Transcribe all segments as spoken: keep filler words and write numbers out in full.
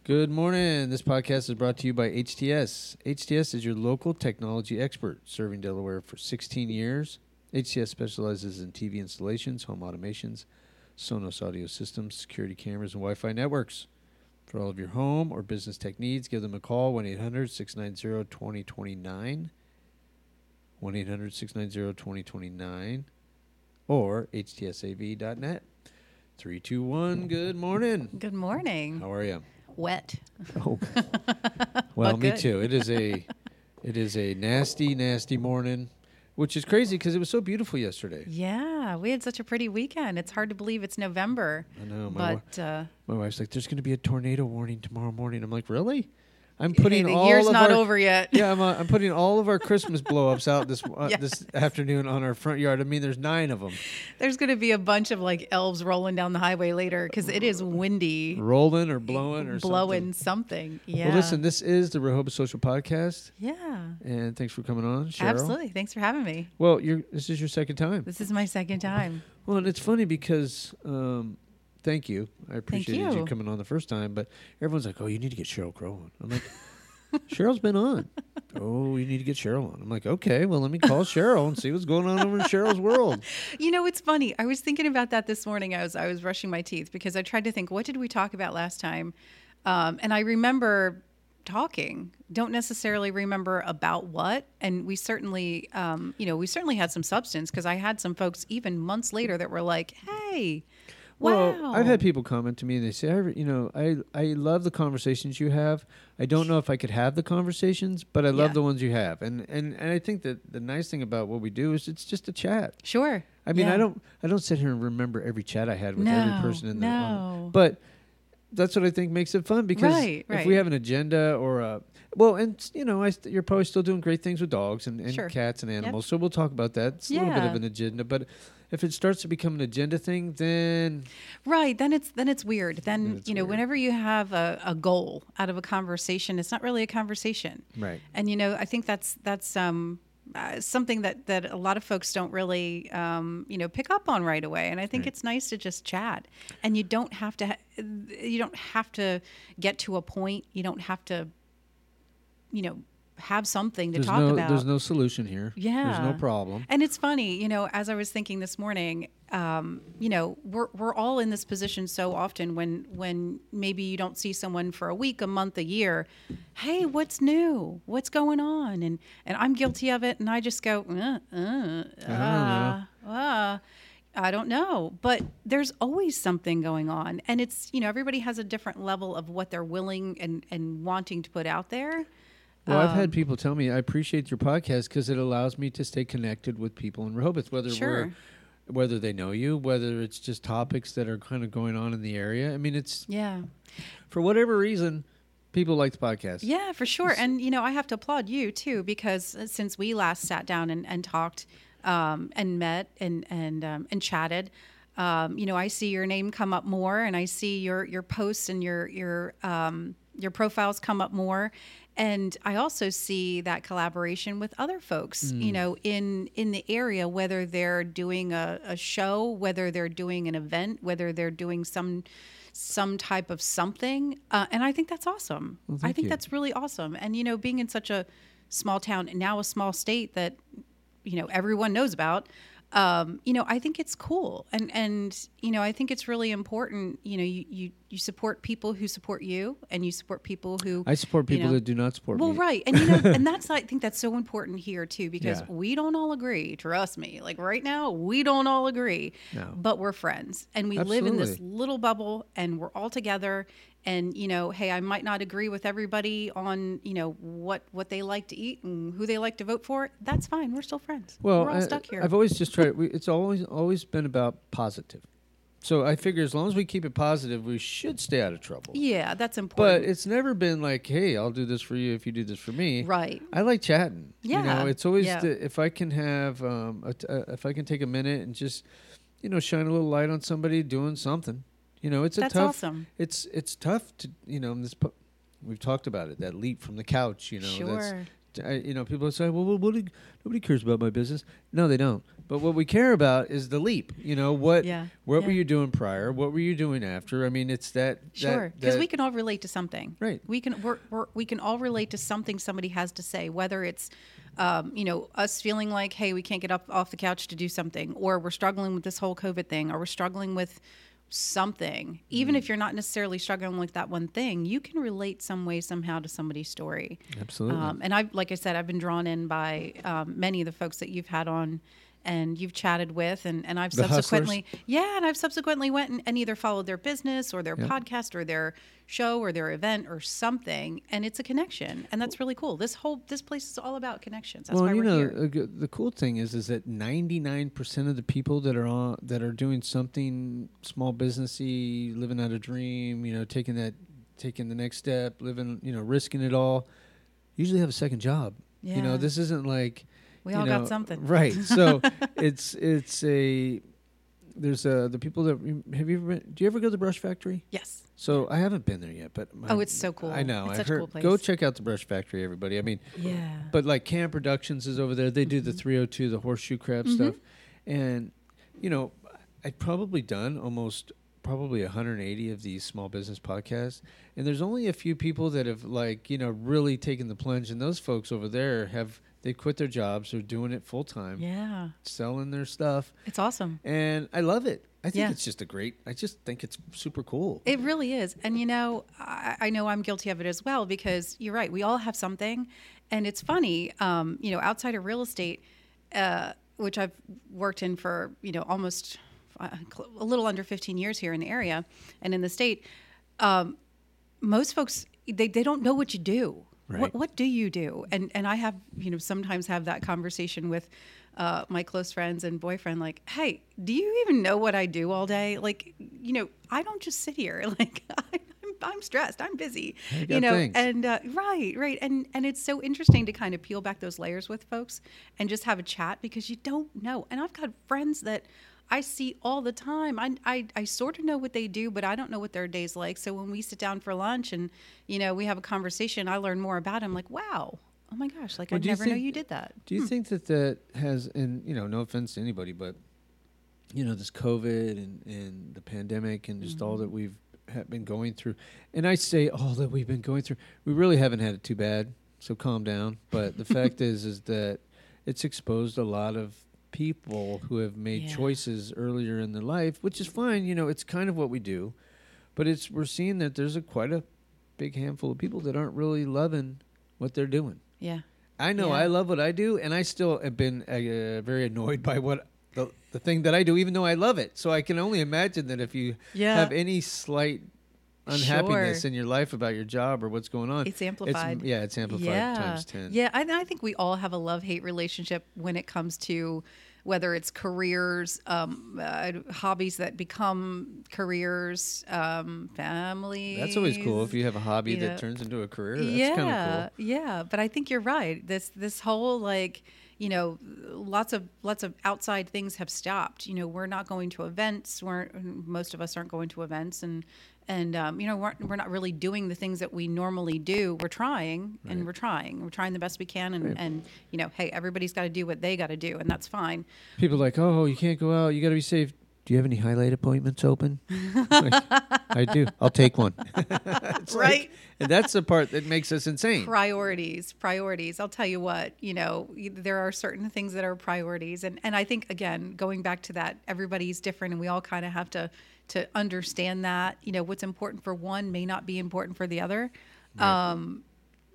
Good morning. This podcast is brought to you by H T S. H T S is your local technology expert, serving Delaware for sixteen years. H T S specializes in T V installations, home automations, Sonos audio systems, security cameras, and Wi-Fi networks. For all of your home or business tech needs, give them a call, one eight hundred, six nine zero, two zero two nine, one eight hundred, six nine zero, two zero two nine, or H T S A V dot net. three two one, good morning. Good morning. How are you? Wet. Oh, well, But me good. too. It is a, it is a nasty, nasty morning, which is crazy because it was so beautiful yesterday. Yeah, we had such a pretty weekend. It's hard to believe it's November. I know. My, But uh, wa- my wife's like, "There's going to be a tornado warning tomorrow morning." I'm like, "Really?" I'm putting hey, the all year's of not our, over yet. Yeah, I'm, uh, I'm putting all of our Christmas blow-ups out this uh, Yeah. this afternoon on our front yard. I mean, there's nine of them There's going to be a bunch of like elves rolling down the highway later because it is windy, rolling or blowing or blowing something. something. Yeah. Well, listen, this is the Rehoboth Social Podcast, Yeah. and thanks for coming on, Cheryl. Absolutely. Thanks for having me. Well, you're this is your second time. This is my second time. Well, and it's funny because, um, thank you. I appreciated you. you. coming on the first time, but everyone's like, "Oh, you need to get Cheryl Crow on." I'm like, "Cheryl's been on." "Oh, you need to get Cheryl on." I'm like, "Okay, well, let me call Cheryl and see what's going on over in Cheryl's world." You know, it's funny. I was thinking about that this morning. I was I was brushing my teeth because I tried to think, what did we talk about last time? Um, and I remember talking. Don't necessarily remember about what. And we certainly, um, you know, we certainly had some substance because I had some folks even months later that were like, "Hey, wow." Well, I've had people comment to me and they say, I, re- you know, I, I love the conversations you have. I don't know if I could have the conversations, but I love Yeah. the ones you have. And, and and I think that the nice thing about what we do is it's just a chat. Sure. I mean, Yeah. I don't I don't sit here and remember every chat I had with No, every person in the on- no. but that's what I think makes it fun because Right, if right. we have an agenda or a well, and you know, I st- you're probably still doing great things with dogs and, and Sure. cats and Yep. animals, so we'll talk about that. It's a little bit Yeah. of an agenda, but if it starts to become an agenda thing, then Right. Then it's then it's weird. Then, Then it's you know, weird. whenever you have a, a goal out of a conversation, it's not really a conversation. right. And you know, I think that's that's um, uh, something that that a lot of folks don't really um, you know pick up on right away. And I think Right. it's nice to just chat, and you don't have to ha- you don't have to get to a point. You don't have to, you know, have something to There's talk no about. there's no solution here. Yeah. There's no problem. And it's funny, you know, as I was thinking this morning, um, you know, we're we're all in this position so often when when maybe you don't see someone for a week, a month, a year. Hey, what's new? What's going on? And and I'm guilty of it, and I just go, uh, uh, uh, uh, I don't know. But there's always something going on, and it's you know everybody has a different level of what they're willing and and wanting to put out there. Well, I've had Um, people tell me I appreciate your podcast because it allows me to stay connected with people in Rehoboth, whether Sure. we're whether they know you, whether it's just topics that are kind of going on in the area. I mean, it's Yeah. for whatever reason, people like the podcast. Yeah, for sure. And, you know, I have to applaud you, too, because uh, since we last sat down and, and talked um, and met and, and, um, and chatted, um, you know, I see your name come up more and I see your, your posts and your, your, um, your profiles come up more. And I also see that collaboration with other folks, you know, in, in the area, whether they're doing a, a show, whether they're doing an event, whether they're doing some some type of something. Uh, and I think that's awesome. Well, I thank think you. that's really awesome. And, you know, being in such a small town and now a small state that, you know, everyone knows about, um, you know, I think it's cool. And, and, you know, I think it's really important, you know, you, you, you support people who support you and you support people who, I support you people know, that do not support well, me. right. And, you know, and that's, I think that's so important here too, because Yeah. we don't all agree. Trust me. Like right now, we don't all agree, No. but we're friends and we live in this Absolutely. little bubble and we're all together. And, you know, hey, I might not agree with everybody on, you know, what, what they like to eat and who they like to vote for. That's fine. We're still friends. Well, we're all I- stuck here. I've always just tried. We, it's always always been about positive. So I figure as long as we keep it positive, we should stay out of trouble. yeah, that's But important. it's never been like, hey, I'll do this for you if you do this for me. right. I like chatting. You Yeah, know, it's always yeah. the, if I can have um, a t- uh, if I can take a minute and just, you know, shine a little light on somebody doing something. You know, it's a That's tough. awesome. It's it's tough to you know. in This pu- we've talked about it. That leap from the couch. You know, that's Sure. I, you know, people say, well, well what do, nobody cares about my business. No, they don't. But what we care about is the leap. You know, what Yeah. what Yeah. were you doing prior? What were you doing after? I mean, it's that. Sure, that- because that- we can all relate to something. Right. We can we're, we're, we can all relate to something somebody has to say, whether it's, um, you know, us feeling like, hey, we can't get up off the couch to do something, or we're struggling with this whole COVID thing, or we're struggling with something. Even if you're not necessarily struggling with that one thing, you can relate some way somehow to somebody's story. Absolutely. Um, and I, like I said, I've been drawn in by um, many of the folks that you've had on and you've chatted with, and, and I've The subsequently, yeah, and I've subsequently went and, and either followed their business or their Yep. podcast or their show or their event or something, and it's a connection, and that's really cool. This whole this place is all about connections. That's well, why you we're know, here. a g- the cool thing is, is that ninety-nine percent of the people that are on that are doing something small businessy, living out a dream, you know, taking that, taking the next step, living, you know, risking it all, usually have a second job. You know, Yeah. this isn't like We you all know, got something, right? So it's it's a there's a the people that have you ever been, do you ever go to the Brush Factory? Yes. So I haven't been there yet, but my, Oh, it's so cool. I know. It's I such a heard. cool place. Go check out the Brush Factory, everybody. I mean, Yeah. but like Cam Productions is over there. They do the three oh two, the horseshoe crab Mhm. stuff, and you know, I've probably done almost probably one hundred eighty of these small business podcasts, and there's only a few people that have like you know really taken the plunge, and those folks over there have they quit their jobs, they're doing it full time, Yeah. selling their stuff, It's awesome. and I love it. I think Yeah. it's just a great. I just think it's super cool. It really is. And, you know, I, I know I'm guilty of it as well, because you're right. We all have something. And it's funny, um, you know, outside of real estate, uh, which I've worked in for, you know, almost uh, cl- a little under fifteen years here in the area and in the state, um, most folks, they, they don't know what you do. Right. What, what do you do? And, and I have, you know, sometimes have that conversation with uh, my close friends and boyfriend, like, hey, do you even know what I do all day? Like, you know, I don't just sit here. Like, I, I'm, I'm stressed. I'm busy. I got You know, things. and uh, right, right, and and it's so interesting to kind of peel back those layers with folks and just have a chat, because you don't know. And I've got friends that I see all the time. I, I I sort of know what they do, but I don't know what their day's like. So when we sit down for lunch and you know we have a conversation, I learn more about it. I'm like, wow. Oh my gosh, like Well, I do you never know think- you did that. Do you Hmm. think that that has, and you know, no offense to anybody, but you know, this COVID and, and the pandemic and just all that Mm-hmm. we've ha- been going through, and I say all that we've been going through, we really haven't had it too bad. So calm down. But the fact is, is that it's exposed a lot of people who have made Yeah. choices earlier in their life, which is fine. You know, it's kind of what we do, but it's we're seeing that there's a quite a big handful of people that aren't really loving what they're doing. Yeah. I know Yeah. I love what I do, and I still have been uh, very annoyed by what the, the thing that I do, even though I love it. So I can only imagine that if you Yeah. have any slight unhappiness Sure. in your life about your job or what's going on, It's amplified. yeah, it's amplified yeah. times ten. Yeah, I, I think we all have a love-hate relationship when it comes to whether it's careers, um, uh, hobbies that become careers, um, families. That's always cool if you have a hobby you that know. turns into a career. That's yeah, kind of cool. yeah. But I think you're right. This this whole like you know lots of lots of outside things have stopped. You know, we're not going to events. We're most of us aren't going to events, and and um, you know we're we're not really doing the things that we normally do. We're trying, and Right. we're trying. We're trying the best we can, and Right. and you know, hey, everybody's got to do what they got to do, and that's fine. People are like, oh, you can't go out. You got to be safe. Do you have any highlight appointments open? Like, I do. I'll take one. It's like- Right. and that's the part that makes us insane. Priorities, priorities. I'll tell you what, you know, y- there are certain things that are priorities. And, and I think, again, going back to that, everybody's different and we all kind of have to, to understand that, you know, what's important for one may not be important for the other. Right. Um,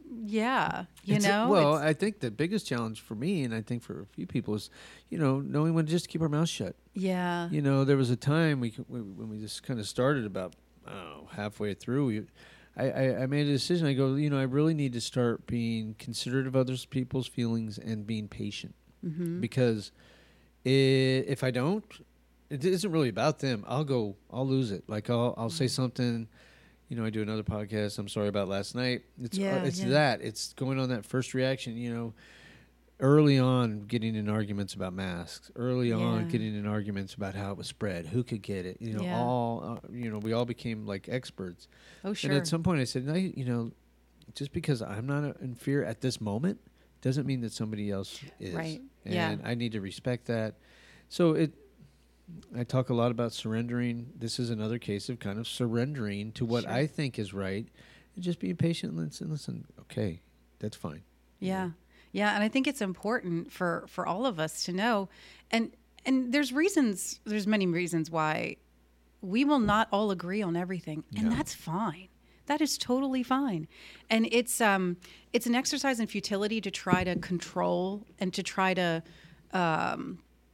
yeah, you It's a- know, well, it's- I think the biggest challenge for me, and I think for a few people, is, you know, knowing when to just keep our mouth shut. yeah, You know, there was a time we c- when when we just kind of started about I don't know, halfway through. We, I, I, I made a decision. I go, you know, I really need to start being considerate of other people's feelings and being patient, hmm because I if I don't, it isn't really about them. I'll go, I'll lose it. Like I'll I'll say something. You know, I do another podcast. I'm sorry about last night. It's uh, Yeah, it's yeah. that. It's going on that first reaction. You know, early on getting in arguments about masks. Early on Yeah. getting in arguments about how it was spread. Who could get it? You know, Yeah. all uh, you know, we all became like experts. Oh, sure. And at some point, I said, no, you know, just because I'm not uh, in fear at this moment doesn't mean that somebody else is. Right. And Yeah. I need to respect that. So it, I talk a lot about surrendering. This is another case of kind of surrendering to what Sure. I think is right, and just being patient and listen. Listen, okay, that's fine. Yeah. Yeah. And I think it's important for, for all of us to know. And, and there's reasons, there's many reasons why we will not all agree on everything. And No. that's fine. That is totally fine. And it's, um, it's an exercise in futility to try to control and to try to, um,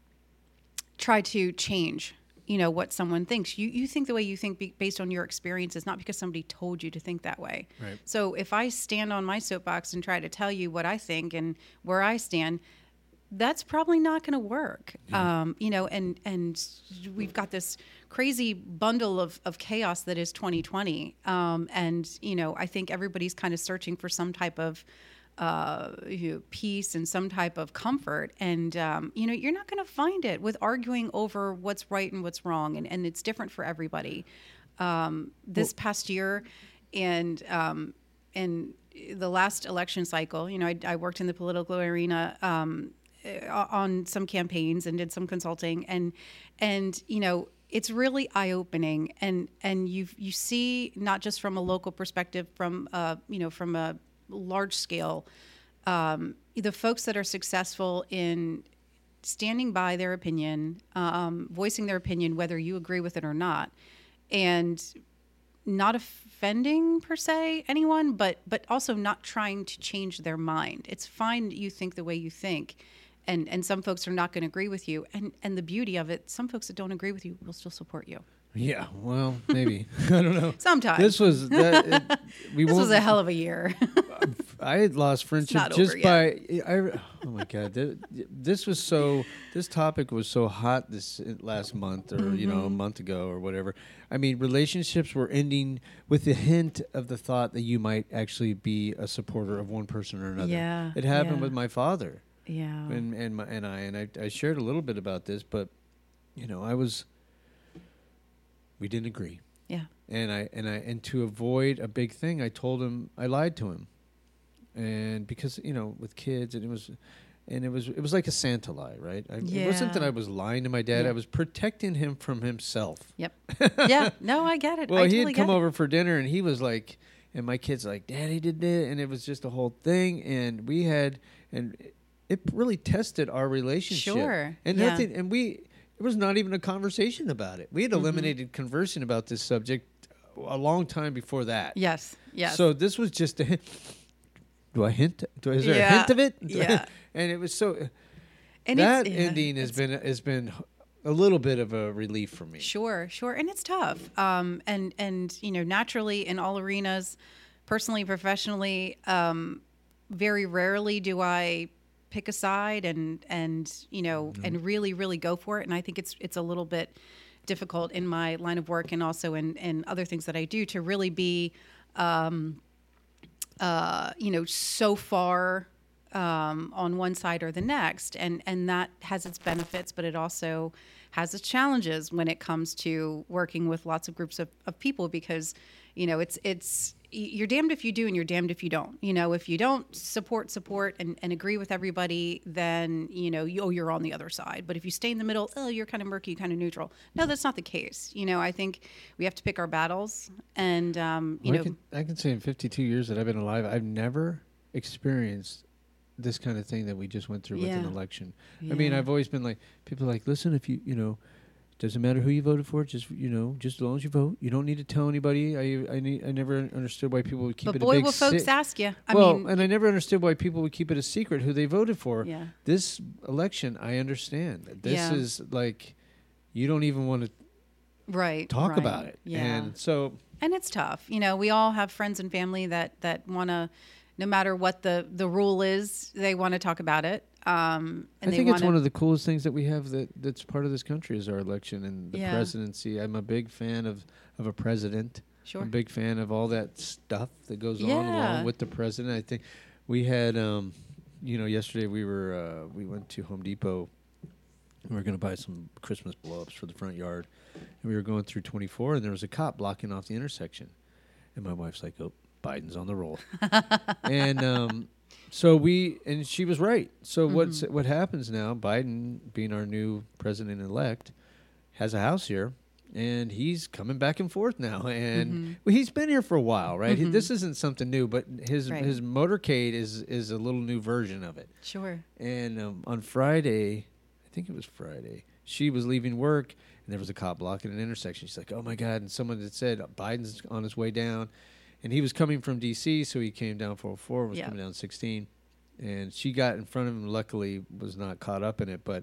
try to change, you know, what someone thinks. You, you think the way you think be, based on your experiences, not because somebody told you to think that way. Right. So if I stand on my soapbox and try to tell you what I think and where I stand, that's probably not going to work. Yeah. Um, you know, and, and we've got this crazy bundle of, of chaos that is twenty twenty. Um, and, you know, I think everybody's kind of searching for some type of uh, you know, peace and some type of comfort. And, um, you know, you're not going to find it with arguing over what's right and what's wrong. And, and it's different for everybody. Um, this well, past year and, um, and the last election cycle, you know, I, I worked in the political arena, um, on some campaigns and did some consulting, and, and, you know, it's really eye-opening, and, and you, you see, not just from a local perspective, from, uh, you know, from a large scale, um, the folks that are successful in standing by their opinion, um, voicing their opinion, whether you agree with it or not, and not offending per se anyone, but, but also not trying to change their mind. It's fine that you think the way you think. And and some folks are not going to agree with you. And and the beauty of it, some folks that don't agree with you will still support you. Yeah, well, maybe. I don't know. Sometimes. This was that, it, we this was a hell of a year. I had lost friendship just by I, oh my god, this, this was so this topic was so hot this last month or mm-hmm. you know, a month ago or whatever. I mean, relationships were ending with the hint of the thought that you might actually be a supporter of one person or another. Yeah. It happened yeah. with my father. Yeah. And and my, and I and I, I shared a little bit about this, but you know, I was we didn't agree. Yeah. And I and I and to avoid a big thing, I told him I lied to him. And because, you know, with kids and it was and it was it was like a Santa lie, right? I, yeah. It wasn't that I was lying to my dad, yeah. I was protecting him from himself. Yep. Yeah. No, I get it. Well, I he totally had come get over it. for dinner and he was like, and my kid's like, Daddy did it, and it was just a whole thing, and we had and it really tested our relationship. Sure. And yeah. nothing, and we, it was not even a conversation about it. We had eliminated mm-hmm. conversing about this subject a long time before that. Yes. Yes. So this was just a hint. Do I hint? Do, is there yeah. a hint of it? Yeah. And it was so, and that it's, ending yeah, has been, has been a little bit of a relief for me. Sure. Sure. And it's tough. Um, and, and, you know, naturally in all arenas, personally, professionally, um, very rarely do I pick a side and, and, you know, mm-hmm. and really, really go for it. And I think it's, it's a little bit difficult in my line of work and also in, in other things that I do to really be, um, uh, you know, so far, um, on one side or the next. And, and that has its benefits, but it also has its challenges when it comes to working with lots of groups of, of people, because, you know, it's, it's, you're damned if you do and you're damned if you don't. You know, if you don't support, support and, and agree with everybody, then, you know, you, oh, you're on the other side. But if you stay in the middle, oh, you're kind of murky, kind of neutral. No, that's not the case. You know, I think we have to pick our battles. And, um, you well, know. I can, I can say in fifty-two years that I've been alive, I've never experienced this kind of thing that we just went through yeah. with an election. Yeah. I mean, I've always been like, people are like, listen, if you, you know, doesn't matter who you voted for. Just you know, just as long as you vote, you don't need to tell anybody. I I, need, I never understood why people would keep but it boy, a big will folks se- ask you. I well, mean, and I never understood why people would keep it a secret who they voted for. Yeah. This election, I understand. This yeah. is like, you don't even want to right talk right. about it. Yeah. And so, and it's tough. You know, we all have friends and family that that want to, no matter what the the rule is, they want to talk about it. Um, and I they think wanna, it's one of the coolest things that we have that, that's part of this country is our election and the yeah. presidency. I'm a big fan of, of a president. Sure. I'm a big fan of all that stuff that goes yeah. on along with the president. I think we had, um, you know, yesterday we were uh, we went to Home Depot. We were going to buy some Christmas blow-ups for the front yard, and we were going through twenty-four, and there was a cop blocking off the intersection, and my wife's like, "Oh, Biden's on the roll," and um, so we and she was right. So Mm-hmm. what's what happens now? Biden, being our new president elect, has a house here, and he's coming back and forth now. And Mm-hmm. well, he's been here for a while, right? He, Mhm. this isn't something new, but his Right. his motorcade is is a little new version of it. Sure. And um, on Friday, I think it was Friday, she was leaving work, and there was a cop blocking an intersection. She's like, "Oh my God!" And someone had said Biden's on his way down, and he was coming from D C, so he came down four oh four, was Yeah. coming down sixteen, and she got in front of him. Luckily, was not caught up in it, but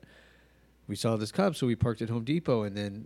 we saw this cop, so we parked at Home Depot, and then,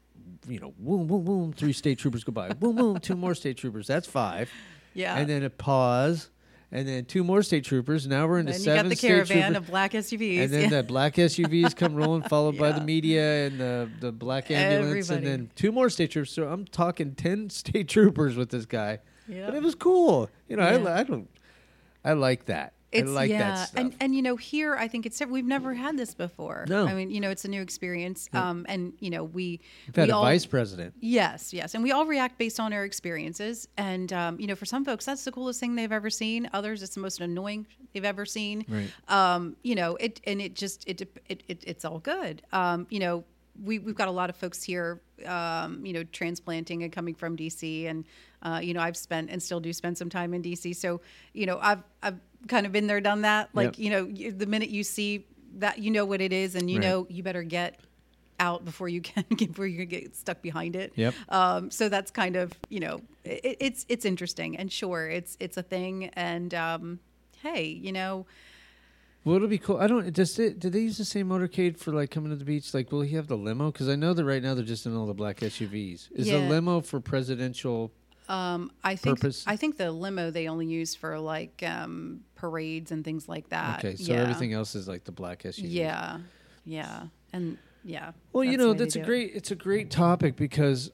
you know, boom, boom, boom, three state troopers go by, boom, boom, two more state troopers. That's five, Yeah. and then a pause, and then two more state troopers. Now we're into then you seven got the state caravan troopers. of black S U Vs. And then yeah. the black S U Vs come rolling, followed by the Yeah. media and the, the black ambulance, Everybody. and then two more state troopers. So I'm talking ten state troopers with this guy, Yeah. but it was cool. You know, I, Yeah. li- I don't, I like that. It's, I like yeah, that stuff. and and you know here I think it's we've never had this before. No. I mean you know it's a new experience. Um, and you know we We've had we a all, vice president. Yes, yes, and we all react based on our experiences. And um, you know for some folks that's the coolest thing they've ever seen. Others it's the most annoying they've ever seen. Right. Um, you know it and it just it it, it it's all good. Um, you know. We, we've got a lot of folks here, um, you know, transplanting and coming from D C. And, uh, you know, I've spent and still do spend some time in D C. So, you know, I've, I've kind of been there, done that. Like, Yep. you know, you, the minute you see that, you know what it is and you Right. know you better get out before you can, before you get stuck behind it. Yep. Um, so that's kind of, you know, it, it's, it's interesting and sure, it's, it's a thing. And, um, hey, you know, Well, it'll be cool. I don't. Does it? Did they use the same motorcade for like coming to the beach? Like, will he have the limo? Because I know that right now they're just in all the black S U Vs. Is the Yeah. limo for presidential? Um, I think Purpose? I think the limo they only use for like um, parades and things like that. Okay, so yeah. everything else is like the black S U Vs. Yeah, yeah, and yeah. Well, you know, why they that's a do it. great. It's a great topic because,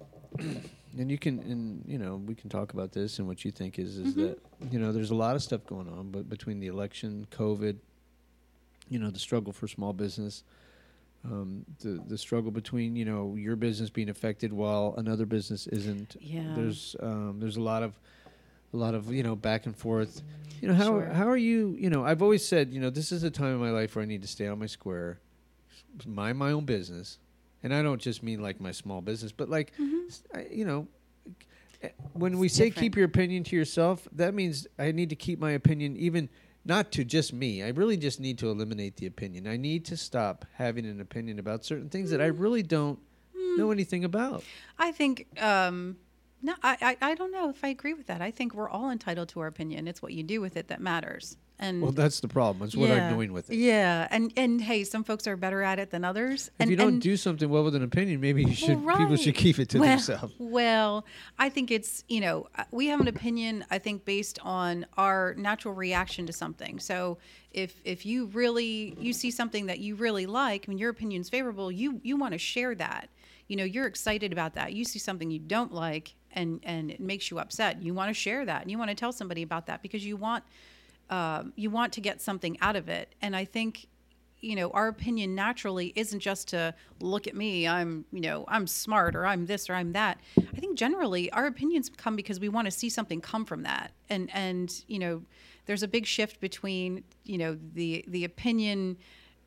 and you can, and you know, we can talk about this and what you think is is Mm-hmm. that you know there's a lot of stuff going on, but between the election, COVID, you know, the struggle for small business, um, the the struggle between you know your business being affected while another business isn't. Yeah. There's um, there's a lot of a lot of you know back and forth. You know how Sure. how are you? You know, I've always said you know this is a time in my life where I need to stay on my square, mind my own business, and I don't just mean like my small business, but like s- I, you know. eh, When we It's say different. keep your opinion to yourself, that means I need to keep my opinion even not to just me. I really just need to eliminate the opinion. I need to stop having an opinion about certain things that I really don't know anything about. I think um, no, I, I I don't know if I agree with that. I think we're all entitled to our opinion. It's what you do with it that matters. And Well, that's the problem. It's what yeah, I'm doing with it. Yeah, and and hey, some folks are better at it than others. If and you don't and, do something well with an opinion, maybe you should. Well, People should right. keep it to well, themselves. Well, I think it's, you know, uh, we have an opinion, I think, based on our natural reaction to something. So if if you really, you see something that you really like, when your opinion's favorable, you, you want to share that. You know, you're excited about that. You see something you don't like and, and it makes you upset. You want to share that. And you want to tell somebody about that because you want, um, you want to get something out of it. And I think, you know, our opinion naturally isn't just to look at me, I'm, you know, I'm smart or I'm this or I'm that. I think generally our opinions come because we want to see something come from that. And, and, you know, there's a big shift between, you know, the, the opinion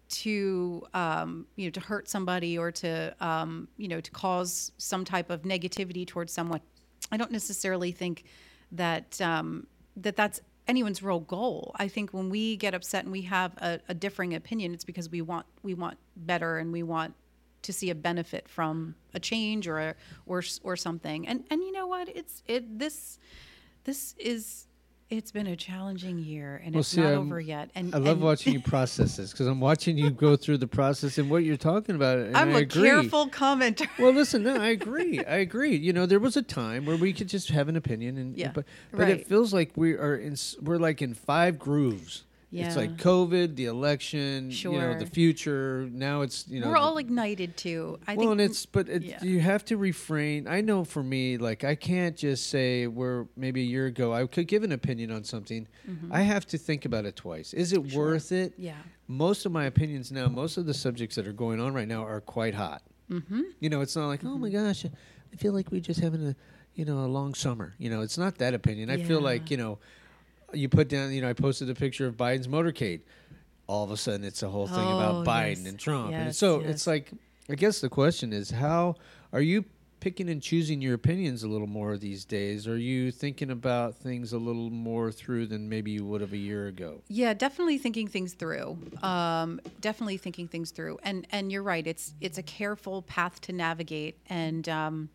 to, um, you know, to hurt somebody or to, um, you know, to cause some type of negativity towards someone. I don't necessarily think that, um, that that's anyone's real goal. I think when we get upset and we have a, a differing opinion, it's because we want we want better and we want to see a benefit from a change or a, or or something. And and you know what? It's it this this is it's been a challenging year and Well, it's see, not I'm- over yet. And I love and watching you process this because I'm watching you go through the process and what you're talking about. And I'm I a agree. careful commenter. Well, listen, no, I agree. I agree. You know, there was a time where we could just have an opinion, and Yeah, but but right. it feels like we are in. s- We're like in five grooves. It's Yeah. like COVID, the election, you know, Sure. the future. Now it's you know. We're the- all ignited too. I well, think and it's but it, yeah. you have to refrain. I know for me, like I can't just say where maybe a year ago I could give an opinion on something. I have to think about it twice. Is it Mm-hmm. Sure. worth it? Yeah. Most of my opinions now, most of the subjects that are going on right now are quite hot. Mm-hmm. You know, it's not like, oh my gosh, I feel like we're just having a, you know, a long summer. You know, it's not that opinion. I feel Yeah. like, you know, you put down, you know, I posted a picture of Biden's motorcade. All of a sudden, it's a whole thing Oh, about Biden yes. and Trump. And Yes, so yes. it's like, I guess the question is, how are you picking and choosing your opinions a little more these days? Are you thinking about things a little more through than maybe you would have a year ago? Yeah, definitely thinking things through. Um, definitely thinking things through. And and you're right. It's it's a careful path to navigate. And um,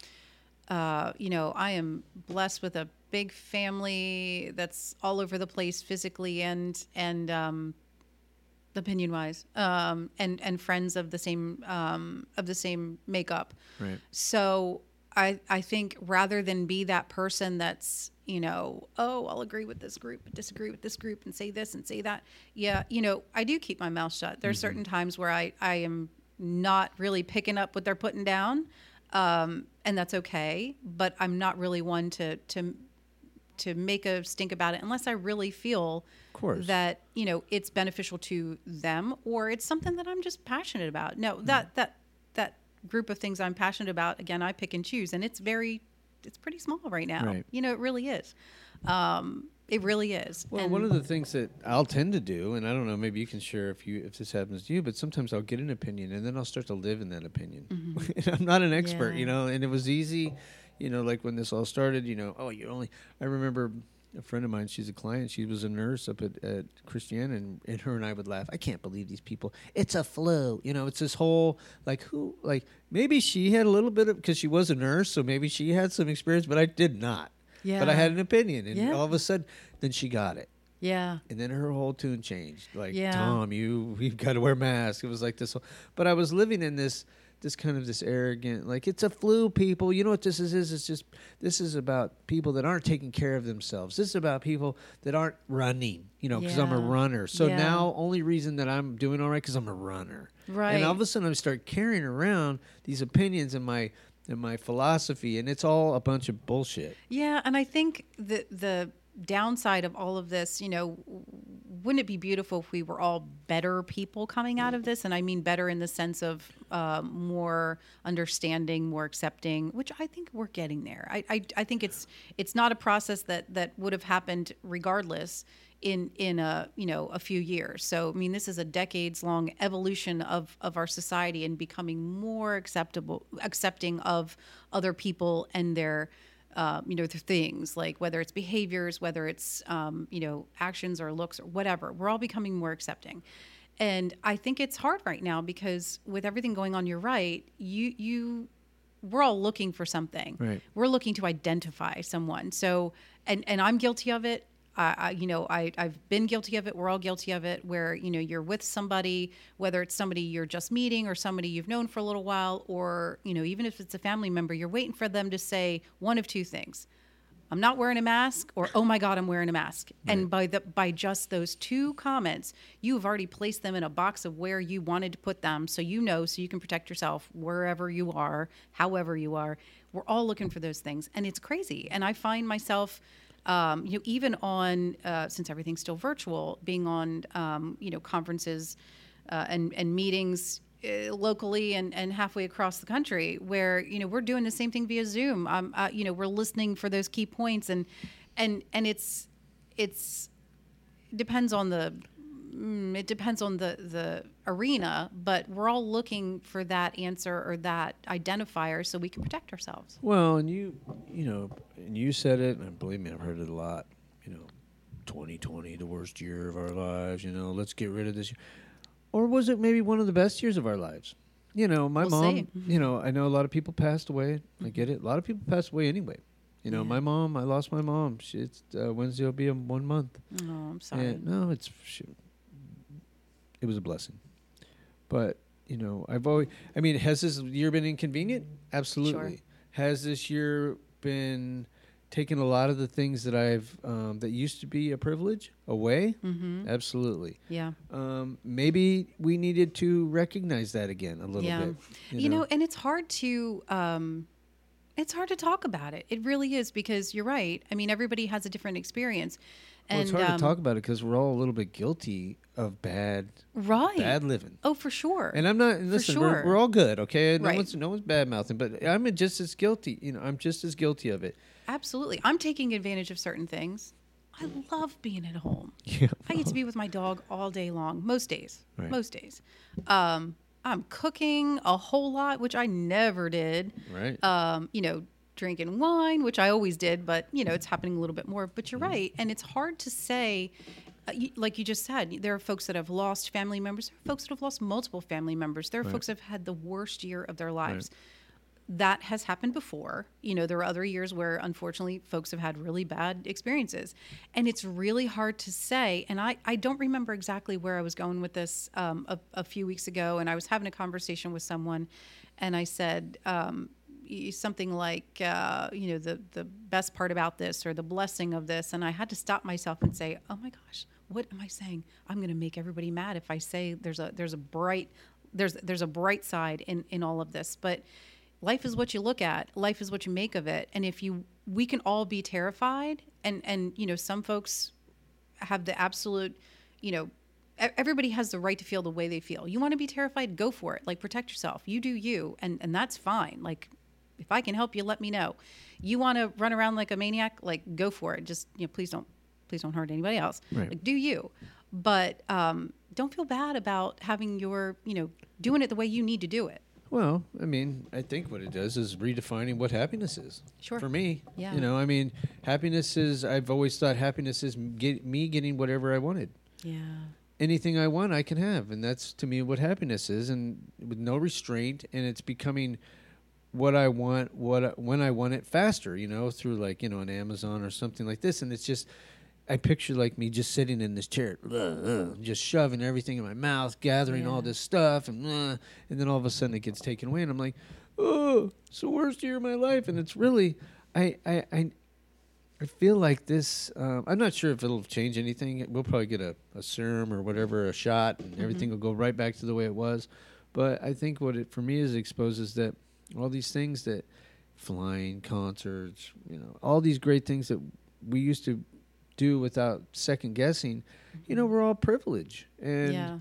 uh, you know, I am blessed with a big family that's all over the place physically and and um, opinion wise, um, and and friends of the same um, of the same makeup. Right. So I I think rather than be that person that's, you know, oh, I'll agree with this group, but disagree with this group and say this and say that. Yeah, you know, I do keep my mouth shut. There's mm-hmm. certain times where I, I am not really picking up what they're putting down. Um, and that's okay. But I'm not really one to to to make a stink about it unless I really feel that, you know, it's beneficial to them or it's something that I'm just passionate about. No, mm-hmm. that that that group of things I'm passionate about, again, I pick and choose, and it's very it's pretty small right now. Right. You know, it really is. Um, it really is. Well, and one of the things that I'll tend to do, and I don't know, maybe you can share if you if this happens to you, but sometimes I'll get an opinion and then I'll start to live in that opinion. Mm-hmm. I'm not an expert, yeah. you know, and it was easy, you know, like when this all started, you know, oh, you only, I remember a friend of mine, she's a client, she was a nurse up at, at Christiana, and, and her and I would laugh. I can't believe these people. It's a flu. You know, it's this whole, like, who, like, maybe she had a little bit of, because she was a nurse, so maybe she had some experience, but I did not. Yeah. But I had an opinion, and yeah. all of a sudden, then she got it. Yeah. And then her whole tune changed. Like, yeah. Tom, you, you've got to wear masks. It was like this whole, but I was living in this, this kind of this arrogant, like, it's a flu, people. You know what this is? is It's just, this is about people that aren't taking care of themselves. This is about people that aren't running, you know, because yeah. I'm a runner. So yeah. now, only reason that I'm doing all right because I'm a runner. Right. And all of a sudden, I start carrying around these opinions and my and my philosophy, and it's all a bunch of bullshit. Yeah, and I think the the downside of all of this, you know, wouldn't it be beautiful if we were all better people coming out of this? And I mean better in the sense of uh, more understanding, more accepting, which I think we're getting there. I, I, I think it's it's not a process that, that would have happened regardless in in a you know a few years. So I mean, this is a decades long evolution of of our society and becoming more acceptable, accepting of other people and their Um, you know, the things like whether it's behaviors, whether it's, um, you know, actions or looks or whatever, we're all becoming more accepting. And I think it's hard right now because with everything going on, you're right. You, you, we're all looking for something. Right. We're looking to identify someone. So, and, and I'm guilty of it. I, I, you know, I, I've been guilty of it. We're all guilty of it where, you know, you're with somebody, whether it's somebody you're just meeting or somebody you've known for a little while, or, you know, even if it's a family member, you're waiting for them to say one of two things. I'm not wearing a mask, or, oh my God, I'm wearing a mask. Right. And by the, by just those two comments, you've already placed them in a box of where you wanted to put them. So, you know, so you can protect yourself wherever you are, however you are. We're all looking for those things. And it's crazy. And I find myself, Um, you know, even on, uh, since everything's still virtual, being on, um, you know, conferences uh, and, and meetings uh, locally and, and halfway across the country where, you know, we're doing the same thing via Zoom. Um, uh, you know, we're listening for those key points and, and, and it's, it's, depends on the, mm, it depends on the, the arena, but we're all looking for that answer or that identifier so we can protect ourselves. Well, and you, you know, and you said it, and believe me, I've heard it a lot, you know, twenty twenty, the worst year of our lives, you know, let's get rid of this year. Or was it maybe one of the best years of our lives? You know, my we'll mom, see. you know, I know a lot of people passed away. I get it. A lot of people passed away anyway. You know, yeah. my mom, I lost my mom. She, it's, uh, Wednesday will be a one month. Oh, I'm sorry. And, no, it's, she, it was a blessing. But, you know, I've always, I mean, has this year been inconvenient? Absolutely. Sure. Has this year been taking a lot of the things that I've, um, that used to be a privilege away? Mm-hmm. Absolutely. Yeah. Um, maybe we needed to recognize that again a little yeah. bit. You, you know? know, and it's hard to, um, it's hard to talk about it. It really is because you're right. I mean, everybody has a different experience. Well, and it's hard um, to talk about it because we're all a little bit guilty of bad, right. bad living. Oh, for sure. And I'm not. And listen, sure. we're, we're all good, okay? No right. one's no one's bad mouthing, but I'm just as guilty. You know, I'm just as guilty of it. Absolutely, I'm taking advantage of certain things. I love being at home. Yeah. I get to be with my dog all day long, most days. Right. Most days. Um, I'm cooking a whole lot, which I never did. Right. Um, you know, drinking wine, which I always did, but you know, it's happening a little bit more. But you're Mm-hmm. right, and it's hard to say. Uh, you, like you just said, there are folks that have lost family members. There are folks that have lost multiple family members. There are Right. folks that have had the worst year of their lives. That has happened before. You know, there are other years where unfortunately folks have had really bad experiences. And it's really hard to say. And I, I don't remember exactly where I was going with this um, a, a few weeks ago. And I was having a conversation with someone and I said um, y- something like, uh, you know, the, the best part about this or the blessing of this. And I had to stop myself and say, oh my gosh, what am I saying? I'm going to make everybody mad if I say there's a, there's a bright, there's, there's a bright side in, in all of this. But life is what you look at. Life is what you make of it. And if you, we can all be terrified. And, and, you know, some folks have the absolute, you know, e- everybody has the right to feel the way they feel. You want to be terrified, go for it. Like, protect yourself. You do you. And, and that's fine. Like, if I can help you, let me know. You want to run around like a maniac, like, go for it. Just, you know, please don't, please don't hurt anybody else. Right. Like, do you. But um, don't feel bad about having your, you know, doing it the way you need to do it. Well, I mean, I think what it does is redefining what happiness is. Sure. For me, Yeah. you know, I mean, happiness is, I've always thought happiness is get, me getting whatever I wanted. Yeah. Anything I want, I can have. And that's, to me, what happiness is. And with no restraint, and it's becoming what I want, what I, when I want it faster, you know, through like, you know, an Amazon or something like this. And it's just, I picture like me just sitting in this chair, uh, uh, just shoving everything in my mouth, gathering Yeah. all this stuff, and uh, and then all of a sudden it gets taken away, and I'm like, oh, it's the worst year of my life. And it's really, I I I, I feel like this. Um, I'm not sure if it'll change anything. We'll probably get a, a serum or whatever, a shot, and everything will go right back to the way it was. But I think what it for me is exposes that all these things that flying, concerts, you know, all these great things that we used to do without second guessing, you know, we're all privileged, and Yeah.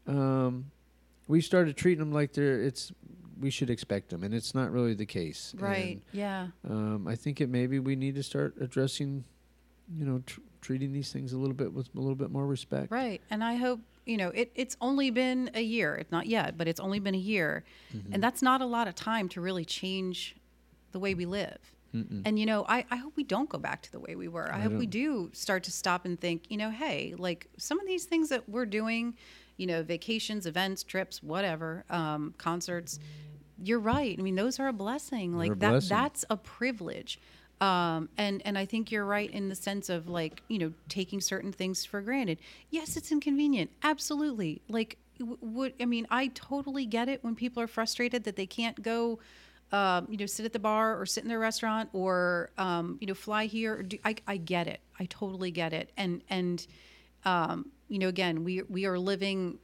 um, we started treating them like they're it's we should expect them, and it's not really the case. Right. Yeah. And, um, I think it maybe we need to start addressing, you know, tr- treating these things a little bit with a little bit more respect. Right. And I hope, you know, it, it's only been a year. It's not yet, but it's only been a year. Mm-hmm. And that's not a lot of time to really change the way we live. Mm-mm. And, you know, I, I hope we don't go back to the way we were. I, I hope we don't. do start to stop and think, you know, hey, like some of these things that we're doing, you know, vacations, events, trips, whatever, um, concerts, you're right. I mean, those are a blessing. Like a that, blessing. that's a privilege. Um, and, and I think you're right in the sense of like, you know, taking certain things for granted. Yes, it's inconvenient. Absolutely. Like, w- would, I mean, I totally get it when people are frustrated that they can't go, um, you know, sit at the bar or sit in their restaurant or, um, you know, fly here. Or do, I, I get it. I totally get it. And, and, um, you know, again, we, we are living,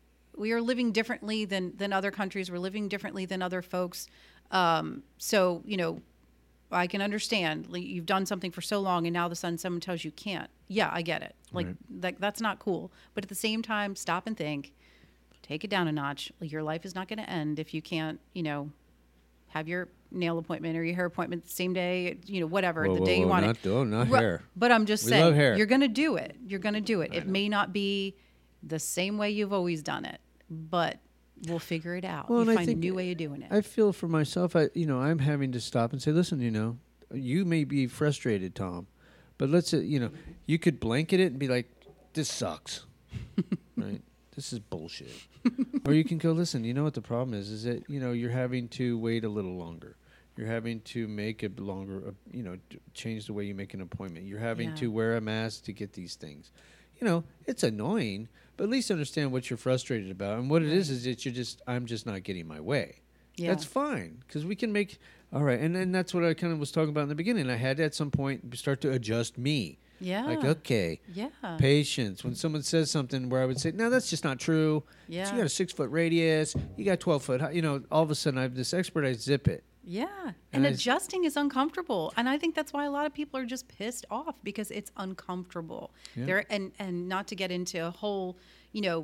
we are living differently than, than other countries. We're living differently than other folks. Um, so, you know, I can understand like, you've done something for so long and now all of a sudden someone tells you can't. Yeah, I get it. Like, Right. like that's not cool. But at the same time, stop and think, take it down a notch. Like, your life is not going to end if you can't, you know, have your nail appointment or your hair appointment the same day, you know, whatever, Whoa, the whoa, day you whoa, want not, it. Oh, not Ru- hair. But I'm just We saying, love hair. you're going to do it. You're going to do it. I It know. may not be the same way you've always done it, but we'll figure it out. Well, you and I find a think new way of doing it. I feel for myself, I you know, I'm having to stop and say, listen, you know, you may be frustrated, Tom, but let's, uh, you know, you could blanket it and be like, this sucks, right? This is bullshit. Or you can go, listen, you know what the problem is, is that, you know, you're having to wait a little longer. You're having to make it longer, uh, you know, d- change the way you make an appointment. You're having Yeah. to wear a mask to get these things. You know, it's annoying, but at least understand what you're frustrated about. And what it is, is that you're just, I'm just not getting my way. Yeah. That's fine, because we can make, all right. And then that's what I kind of was talking about in the beginning. I had to at some point start to adjust me. yeah. Like, okay, yeah. patience. When someone says something where I would say, no, that's just not true. Yeah. So you got a six foot radius, you got twelve foot high. You know, all of a sudden I have this expert, I zip it. Yeah. And And, I s- adjusting is uncomfortable. And I think that's why a lot of people are just pissed off because it's uncomfortable. Yeah. There and and not to get into a whole, you know,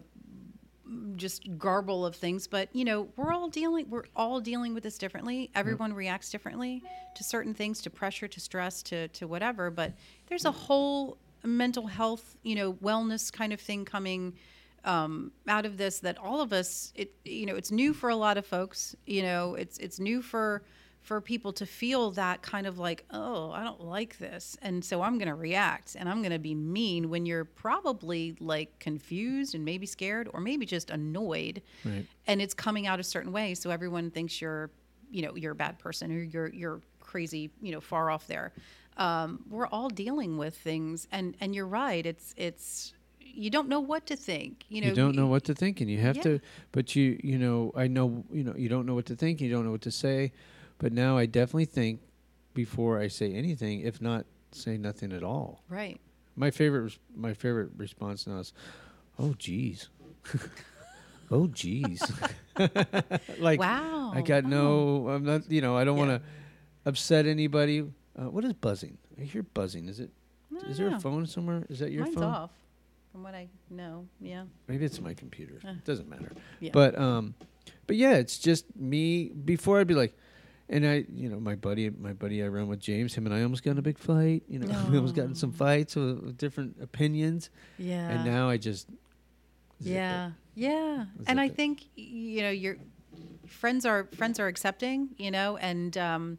just garble of things, but you know, we're all dealing we're all dealing with this differently. Everyone reacts differently to certain things, to pressure, to stress, to to whatever, but there's a whole mental health, you know, wellness kind of thing coming um, out of this, that all of us, it, you know, it's new for a lot of folks, you know, it's, it's new for, for people to feel that kind of like, oh, I don't like this. And so I'm going to react and I'm going to be mean, when you're probably like confused and maybe scared or maybe just annoyed. Right. And it's coming out a certain way. So everyone thinks you're, you know, you're a bad person or you're, you're crazy, you know, far off there. Um, we're all dealing with things, and, and you're right. It's, it's, you don't know what to think. You know, you don't know what to think, and you have yeah. to. But you, you know, I know, you know, you don't know what to think. You don't know what to say. But now I definitely think before I say anything, if not say nothing at all. Right. My favorite, res- my favorite response now is, "Oh, geez, oh, geez." Like, wow. I got oh. no. I'm not. You know, I don't Yeah. want to upset anybody. Uh, what is buzzing? I hear buzzing. Is it? No, Is there no. a phone somewhere? Is that your Mine's phone? off, from what I know. Yeah. Maybe it's my computer. Uh, It doesn't matter. Yeah. But um, but yeah, it's just me. Before I'd be like, and I, you know, my buddy, my buddy I run with, James. Him and I almost got in a big fight. You know, we almost got in some fights with, with different opinions. Yeah. And now I just. zip Yeah. it. Yeah. Zip And I it. think, you know, your friends are friends are accepting, you know, and um,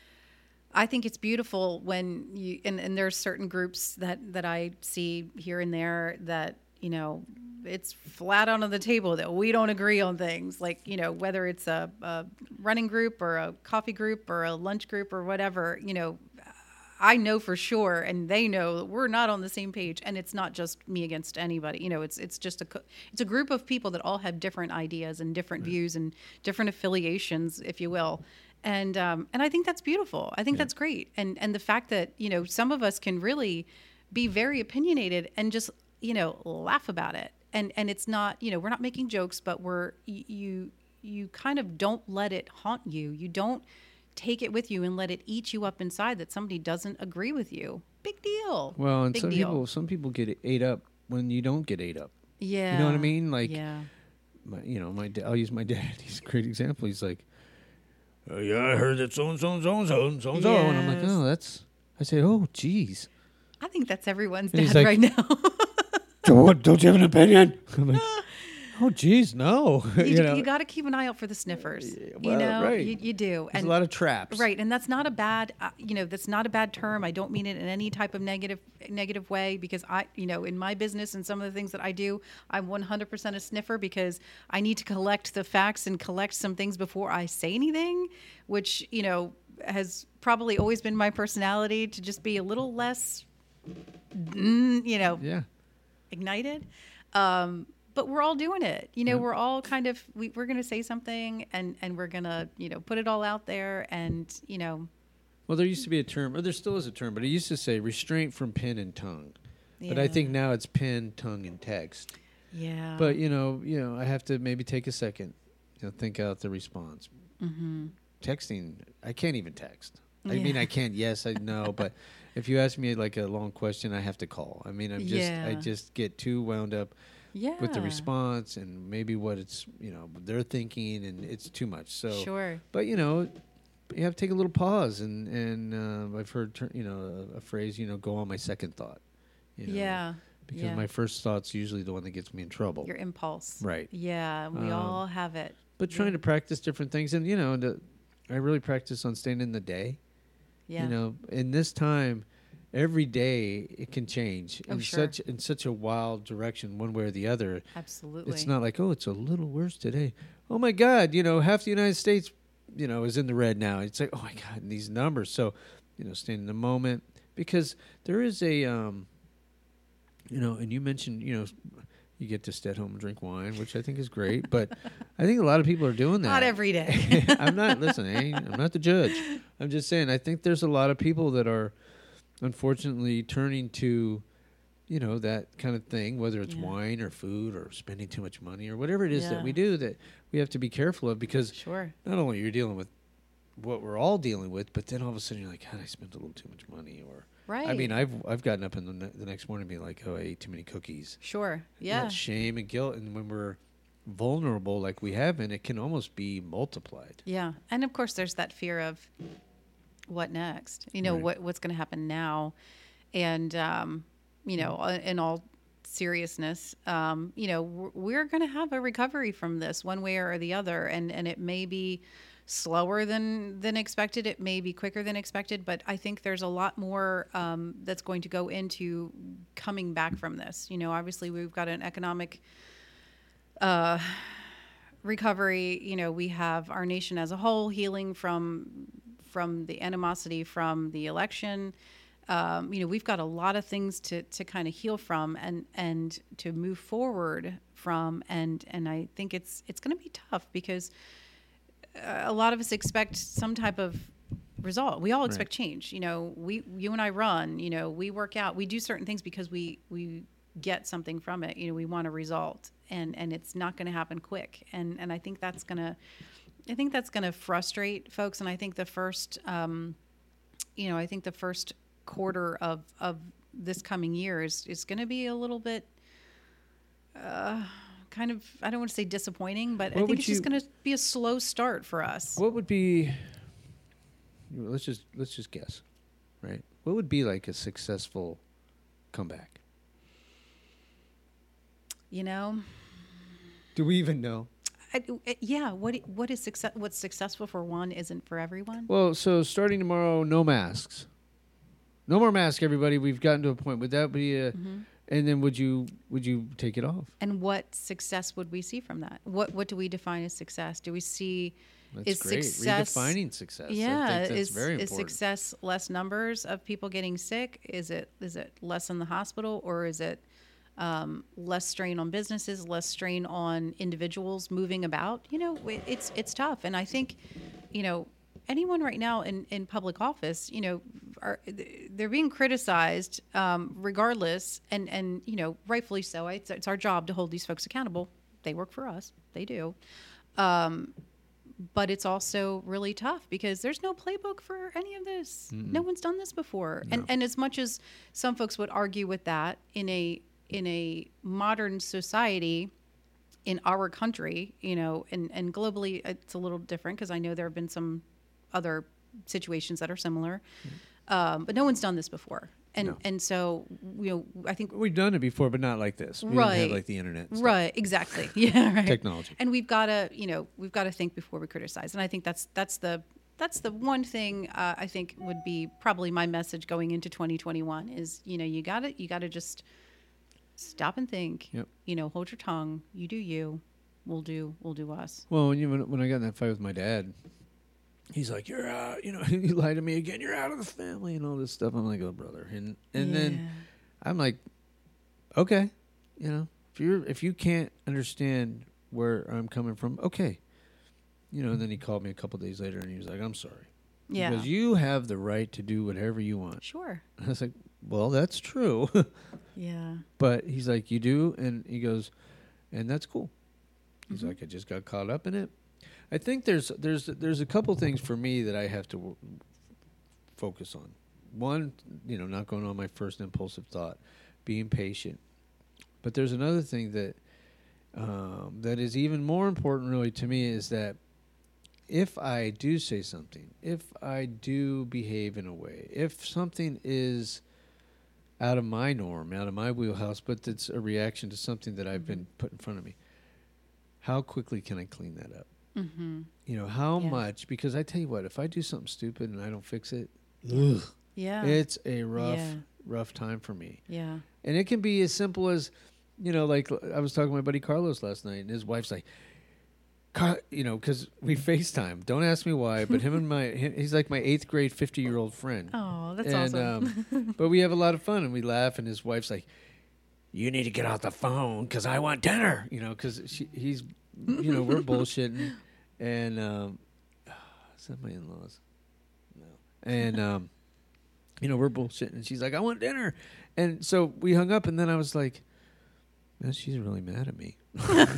I think it's beautiful when you, and, and there's certain groups that, that I see here and there that, you know, it's flat out on the table that we don't agree on things, like, you know, whether it's a, a running group or a coffee group or a lunch group or whatever, you know, I know for sure, and they know that we're not on the same page, and it's not just me against anybody. You know, it's it's just a co- it's a group of people that all have different ideas and different Right. views and different affiliations, if you will. And um, and I think that's beautiful. I think Yeah. that's great. And and the fact that, you know, some of us can really be very opinionated and just, you know, laugh about it. And and it's not, you know, we're not making jokes, but we're y- you you kind of don't let it haunt you. You don't take it with you and let it eat you up inside that somebody doesn't agree with you. Big deal. Well, and Big some deal. people, some people get ate up when you don't get ate up. Yeah. You know what I mean? Like, yeah. my, you know, my da- I'll use my dad. He's a great example. He's like, oh, yeah, I heard that so and so and so and so and so and so, and I'm like, Yes. oh, that's. I say, oh, geez. I think that's everyone's And he's dad like- right now. So what? Don't you have an opinion? I'm like, oh, geez, no. you you know, you got to keep an eye out for the sniffers. Yeah, you well, know, right. you, you do. there's a lot of traps. Right, and that's not a bad, uh, you know, that's not a bad term. I don't mean it in any type of negative negative way, because I, you know, in my business and some of the things that I do, I'm one hundred percent a sniffer, because I need to collect the facts and collect some things before I say anything, which, you know, has probably always been my personality, to just be a little less, mm, you know, Yeah. ignited. Um, but we're all doing it. You know, Yeah. we're all kind of, we, we're going to say something, and, and we're going to, you know, put it all out there, and, you know. Well, there used to be a term, or there still is a term, but it used to say restraint from pen and tongue. But I yeah. think now it's pen, tongue, and text. Yeah. But you know, you know, I have to maybe take a second, you know, think out the response. Mm-hmm. Texting, I can't even text. I Yeah. mean, I can't. Yes, I know, but if you ask me like a long question, I have to call. I mean, I'm just, I Yeah. just get too wound up Yeah. with the response and maybe what it's, you know, they're thinking, and it's too much. So, Sure. but you know, you have to take a little pause, and and uh, I've heard, ter- you know, a, a phrase, you know, go on my second thought. You know, Yeah. Because yeah. my first thought's usually the one that gets me in trouble. Your impulse. Right. Yeah. We Um, all have it. But trying to practice different things, and you know, the, I really practice on staying in the day. Yeah. You know, in this time, every day it can change Oh, in sure. such in such a wild direction, one way or the other. Absolutely. It's not like, oh, it's a little worse today. Oh my God, you know, half the United States, you know, is in the red now. It's like, oh my God, and these numbers. So, you know, staying in the moment, because there is a, um, you know, and you mentioned, you know, you get to stay at home and drink wine, which I think is great. But I think a lot of people are doing that. Not every day. I'm not, listen, I ain't, I'm not the judge. I'm just saying, I think there's a lot of people that are unfortunately turning to, you know, that kind of thing, whether it's Yeah. wine or food or spending too much money or whatever it is Yeah. that we do, that we have to be careful of, because Sure. not only you're dealing with what we're all dealing with, but then all of a sudden you're like, God, I spent a little too much money. Or, Right. I mean, I've I've gotten up in the, ne- the next morning and being like, oh, I ate too many cookies. Sure. And Yeah. that shame and guilt, and when we're vulnerable like we have been, it can almost be multiplied. Yeah. And of course there's that fear of what next? You know, Right. what what's going to happen now? And um you know, uh, in all seriousness, um, you know, we're, we're going to have a recovery from this one way or the other. And, and it may be slower than, than expected. It may be quicker than expected, but I think there's a lot more um, that's going to go into coming back from this. You know, obviously we've got an economic uh, recovery. You know, we have our nation as a whole healing from, from the animosity from the election. Um, you know, we've got a lot of things to, to kind of heal from and, and to move forward from. And, and I think it's, it's going to be tough because uh, a lot of us expect some type of result. We all expect right. change. You know, we, you and I run, you know, we work out, we do certain things because we, we get something from it. You know, we want a result and, and it's not going to happen quick. And, and I think that's going to, I think that's going to frustrate folks. And I think the first, um, you know, I think the first quarter of, of this coming year is, is going to be a little bit uh, kind of, I don't want to say disappointing, but what I think it's you, just going to be a slow start for us. What would be, let's just, let's just guess, right? What would be like a successful comeback? You know? Do we even know? I, yeah. What, what is success? What's successful for one isn't for everyone. Well, so starting tomorrow, no masks. No more masks, everybody. We've gotten to a point. Would that be a, mm-hmm. and then would you would you take it off? And what success would we see from that? What what do we define as success? Do we see that's is great. success Redefining success? Yeah, I think that's is very important. Is success less numbers of people getting sick? Is it is it less in the hospital, or is it um, less strain on businesses, less strain on individuals moving about? You know, it, it's it's tough, and I think, you know, anyone right now in, in public office, you know, are they're being criticized um, regardless, and, and you know, rightfully so. It's, it's our job to hold these folks accountable. They work for us. They do. Um, but it's also really tough because there's no playbook for any of this. Mm-mm. No one's done this before. No. And and as much as some folks would argue with that in a in a modern society, in our country, you know, and, and globally it's a little different because I know there have been some other situations that are similar, mm. um, but no one's done this before, and no. and so you know I think we've done it before, but not like this. We right, didn't have like the internet, and stuff. Right? Exactly. Yeah, right. Technology, and we've got to you know we've got to think before we criticize, and I think that's that's the that's the one thing uh, I think would be probably my message going into twenty twenty-one is you know you got to you got to just stop and think. Yep. You know, hold your tongue. You do you. We'll do we'll do us. Well, when you when, when I got in that fight with my dad. He's like, you're out, you know, you lied to me again. You're out of the family and all this stuff. I'm like, oh, brother. And and yeah. then I'm like, okay, you know, if you're if you can't understand where I'm coming from, okay. You know, and then he called me a couple days later and he was like, I'm sorry. Yeah. Because you have the right to do whatever you want. Sure. I was like, well, that's true. Yeah. But he's like, you do? And he goes, and that's cool. He's mm-hmm. like, I just got caught up in it. I think there's there's there's a couple things for me that I have to w- focus on. One, you know, not going on my first impulsive thought, being patient. But there's another thing that um, that is even more important, really, to me, is that if I do say something, if I do behave in a way, if something is out of my norm, out of my wheelhouse, but it's a reaction to something that I've been put in front of me, how quickly can I clean that up? Mm-hmm. You know, how yeah. much? Because I tell you what, if I do something stupid and I don't fix it, ugh, yeah, it's a rough, yeah. rough time for me. Yeah. And it can be as simple as, you know, like I was talking to my buddy Carlos last night, and his wife's like, Car-, you know, because we FaceTime. Don't ask me why, but him and my, he's like my eighth grade fifty-year-old friend. Oh, that's and, awesome. um, but we have a lot of fun, and we laugh, and his wife's like, you need to get off the phone because I want dinner, you know, because he's, you know, we're bullshitting. And, um, is that my in-laws? No. And, um, you know, we're bullshitting. And she's like, I want dinner. And so we hung up, and then I was like, man, she's really mad at me.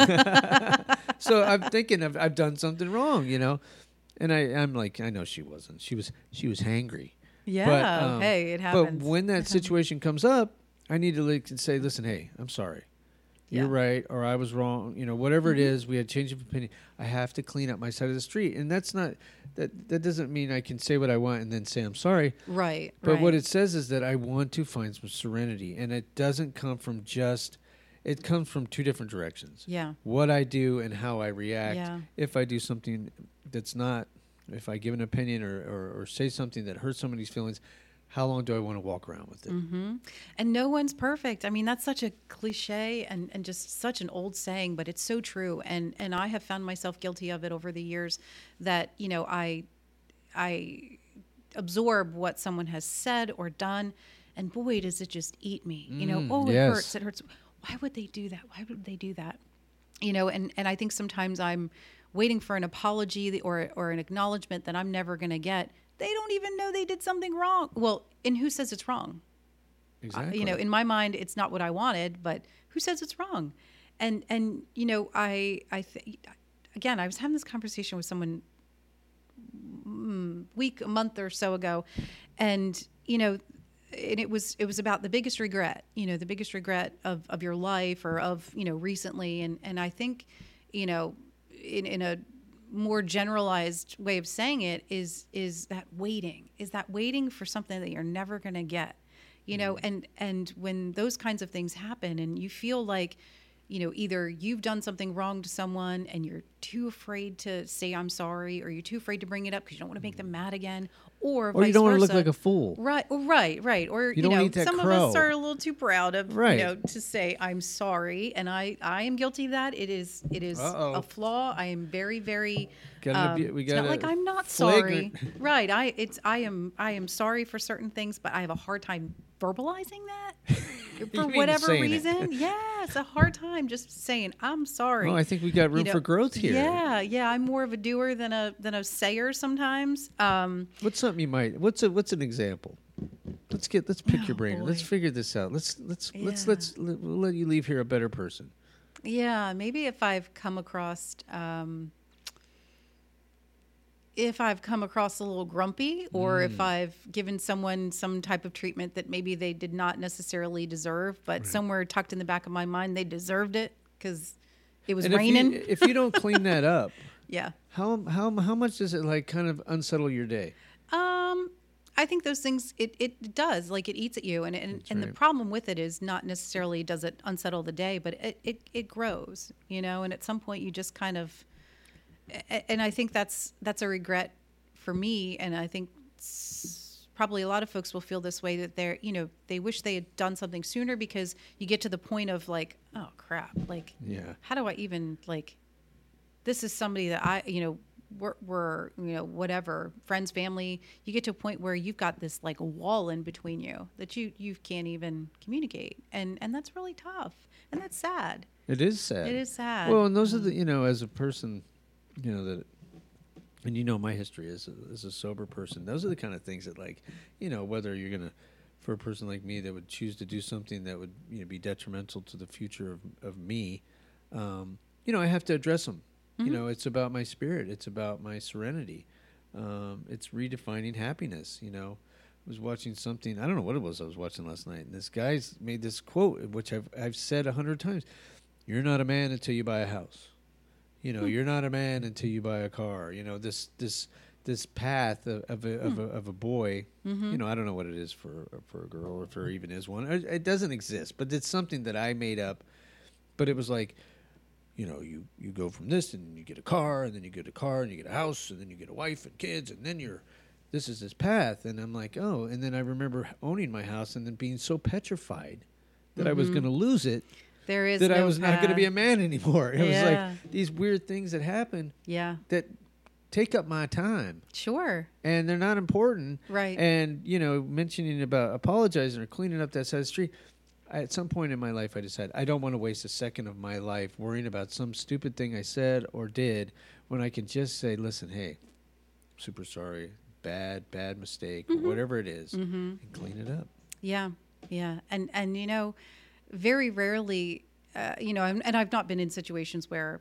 So I'm thinking I've, I've done something wrong, you know? And I, I'm like, I know she wasn't. She was, she was hangry. Yeah. But, um, hey, it happens. But when that situation comes up, I need to like say, listen, hey, I'm sorry. you're Yeah. right, or I was wrong, you know, whatever Mm-hmm. it is, we had change of opinion. I have to clean up my side of the street. And that's not, that, that doesn't mean I can say what I want and then say I'm sorry. Right. But right. what it says is that I want to find some serenity. And it doesn't come from just, it comes from two different directions. Yeah. What I do and how I react. Yeah. If I do something that's not, if I give an opinion or, or, or say something that hurts somebody's feelings, how long do I want to walk around with it? Mm-hmm. And no one's perfect. I mean, that's such a cliche and, and just such an old saying, but it's so true. And and I have found myself guilty of it over the years that, you know, I I absorb what someone has said or done, and boy, does it just eat me. You know, Mm, oh, it yes. hurts. It hurts. Why would they do that? Why would they do that? You know, and, and I think sometimes I'm waiting for an apology or or an acknowledgement that I'm never going to get. They don't even know they did something wrong. Well, and who says it's wrong? Exactly. Uh, you know, in my mind, it's not what I wanted, but who says it's wrong? And and you know, I I th- again, I was having this conversation with someone mm, week, a month or so ago, and you know, and it was it was about the biggest regret. You know, the biggest regret of of your life or of you know recently, and and I think, you know, in in a more generalized way of saying it is is that waiting is that waiting for something that you're never going to get, you know, mm. and and when those kinds of things happen and you feel like, you know, either you've done something wrong to someone and you're too afraid to say I'm sorry, or you're too afraid to bring it up because you don't want to make them mad again, or or vice you don't want to versa. look like a fool, Right, right, right. Or, you, you don't know, need that some crow. of us are a little too proud of, Right. you know, to say I'm sorry. And I, I am guilty of that. It is, it is Uh-oh. a flaw. I am very, very, Gotta um, be- we it's not gotta like I'm not flagrant. sorry. Right. I, it's, I am, I am sorry for certain things, but I have a hard time verbalizing that You for mean whatever saying it. reason. Yeah. It's a hard time just saying I'm sorry. Oh, I think we got room You know, for growth here. Yeah. Yeah. I'm more of a doer than a, than a sayer sometimes. Um, What's something you might? What's a what's an example? Let's get let's pick Oh, your brain. boy. Let's figure this out. Let's let's let's Yeah. let's let, we'll let you leave here a better person. Yeah, maybe if I've come across, um, if I've come across a little grumpy, or Mm. if I've given someone some type of treatment that maybe they did not necessarily deserve, but somewhere tucked in the back of my mind they deserved it because it was And if raining. you, if you don't clean that up, yeah. how how how much does it like kind of unsettle your day? Um, I think those things it, it does, like it eats at you, and and, That's and the right. problem with it is not necessarily does it unsettle the day, but it, it it grows, you know, and at some point you just kind of, a- and I think that's that's a regret for me, and I think s- probably a lot of folks will feel this way, that they're, you know, they wish they had done something sooner, because you get to the point of like, oh crap, like Yeah. how do I even, like, this is somebody that I, you know, we're, we're, you know, whatever, friends, family, you get to a point where you've got this like a wall in between you that you, you can't even communicate. And, and that's really tough. And that's sad. It is sad. It is sad. Well, and those are the, you know, as a person, you know, that, and you know my history as a, as a sober person, those are the kind of things that, like, you know, whether you're going to, for a person like me that would choose to do something that would, you know, be detrimental to the future of, of me, um, you know, I have to address them. You know, it's about my spirit. It's about my serenity. Um, it's redefining happiness. You know, I was watching something. I don't know what it was I was watching last night. And this guy's made this quote, which I've, I've said a hundred times. You're not a man until you buy a house. You know, you're not a man until you buy a car. You know, this this this path of, of, a, of, a, of a boy, Mm-hmm. you know, I don't know what it is for, for a girl, or if there even is one. It, it doesn't exist. But it's something that I made up. But it was like, you know, you, you go from this, and you get a car, and then you get a car, and you get a house, and then you get a wife and kids, and then you're, this is this path. And I'm like, oh, and then I remember owning my house and then being so petrified that I was going to lose it, There is that I no was not going to be a path. man anymore. It Yeah. was like these weird things that happen Yeah, that take up my time, sure. and they're not important. Right. And, you know, mentioning about apologizing or cleaning up that side of the street, I, at some point in my life, I decided I don't want to waste a second of my life worrying about some stupid thing I said or did, when I can just say, listen, hey, super sorry, bad, bad mistake, Mm-hmm. or whatever it is, and clean it up. Yeah, yeah, and and you know, very rarely, uh, you know, and, and I've not been in situations where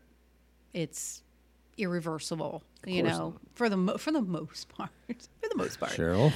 it's irreversible. You course know, not. for the mo- for the most part, for the most part. Cheryl?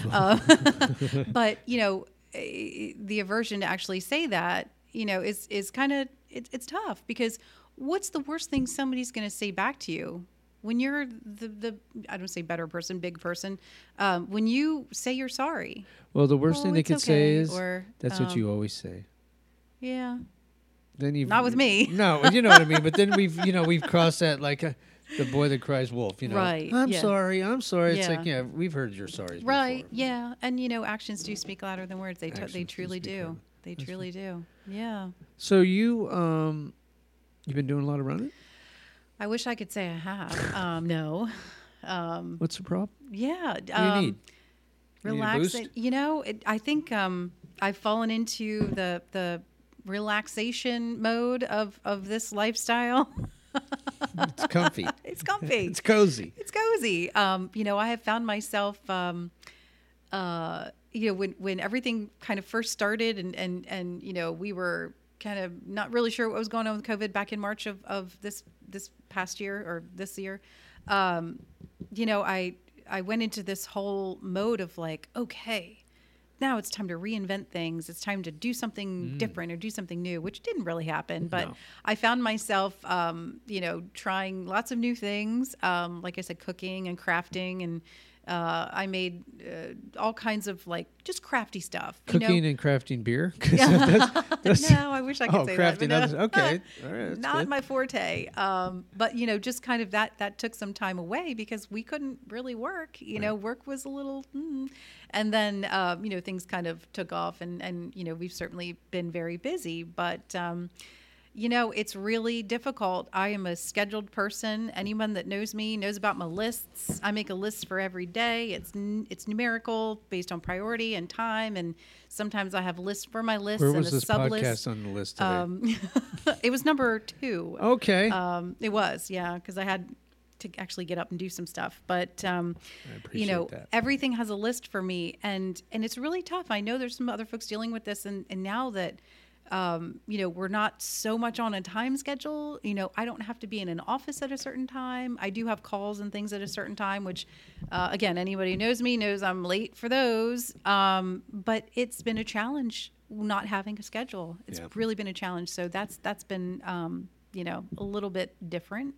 Uh, but you know, eh, the aversion to actually say that, you know, is is kind of it's it's tough because what's the worst thing somebody's going to say back to you when you're the the I don't say better person, big person, um, when you say you're sorry? Well, the worst Oh, thing they it's could say okay, is or, that's what um, you always say. Yeah. Then you Not with me. No, you know what I mean. But then we've you know we've crossed that like uh, the boy that cries wolf. You know, Right, I'm yeah. sorry. I'm sorry. It's Yeah. like yeah, we've heard your sorries Right. before. Yeah. And you know, actions do speak louder than words. They t- Actions they do truly speak do. louder. They truly do. Yeah. So you um, you've been doing a lot of running. I wish I could say I have. Um, no. Um, What's the problem? yeah. What do you um, need? You need a Relaxing. boost? You know, it, I think um, I've fallen into the the relaxation mode of of this lifestyle. It's comfy. It's comfy. It's cozy. It's cozy. Um, you know, I have found myself, um, uh, you know, when, when everything kind of first started and, and, and, you know, we were kind of not really sure what was going on with COVID back in March of, of this, this past year or this year. Um, you know, I, I went into this whole mode of like, okay, now it's time to reinvent things. It's time to do something Mm. different or do something new, which didn't really happen. But No. I found myself, um, you know, trying lots of new things. Um, like I said, cooking and crafting. And uh, I made uh, all kinds of like just crafty stuff. You Cooking know? and crafting beer. 'Cause that's- that's- No, I wish I could oh, say crafting. that. others- but no. Okay. All right. That's Not good. my forte. Um, but you know, just kind of that that took some time away because we couldn't really work. You know, work was a little, mm. and then um, you know things kind of took off, and and you know we've certainly been very busy, but. Um, You know, it's really difficult. I am a scheduled person. Anyone that knows me knows about my lists. I make a list for every day. It's n- it's numerical based on priority and time, and sometimes I have lists for my lists Where and was a this sub podcast list. on the list today? Um, it was number two. okay. Um, it was, yeah, because I had to actually get up and do some stuff. But um, I appreciate you know, that. everything has a list for me, and and it's really tough. I know there's some other folks dealing with this, and and now that. Um, you know, we're not so much on a time schedule. You know, I don't have to be in an office at a certain time. I do have calls and things at a certain time, which, uh, again, anybody who knows me knows I'm late for those. Um, but it's been a challenge not having a schedule. It's Yeah. really been a challenge. So that's that's been, um, you know, a little bit different.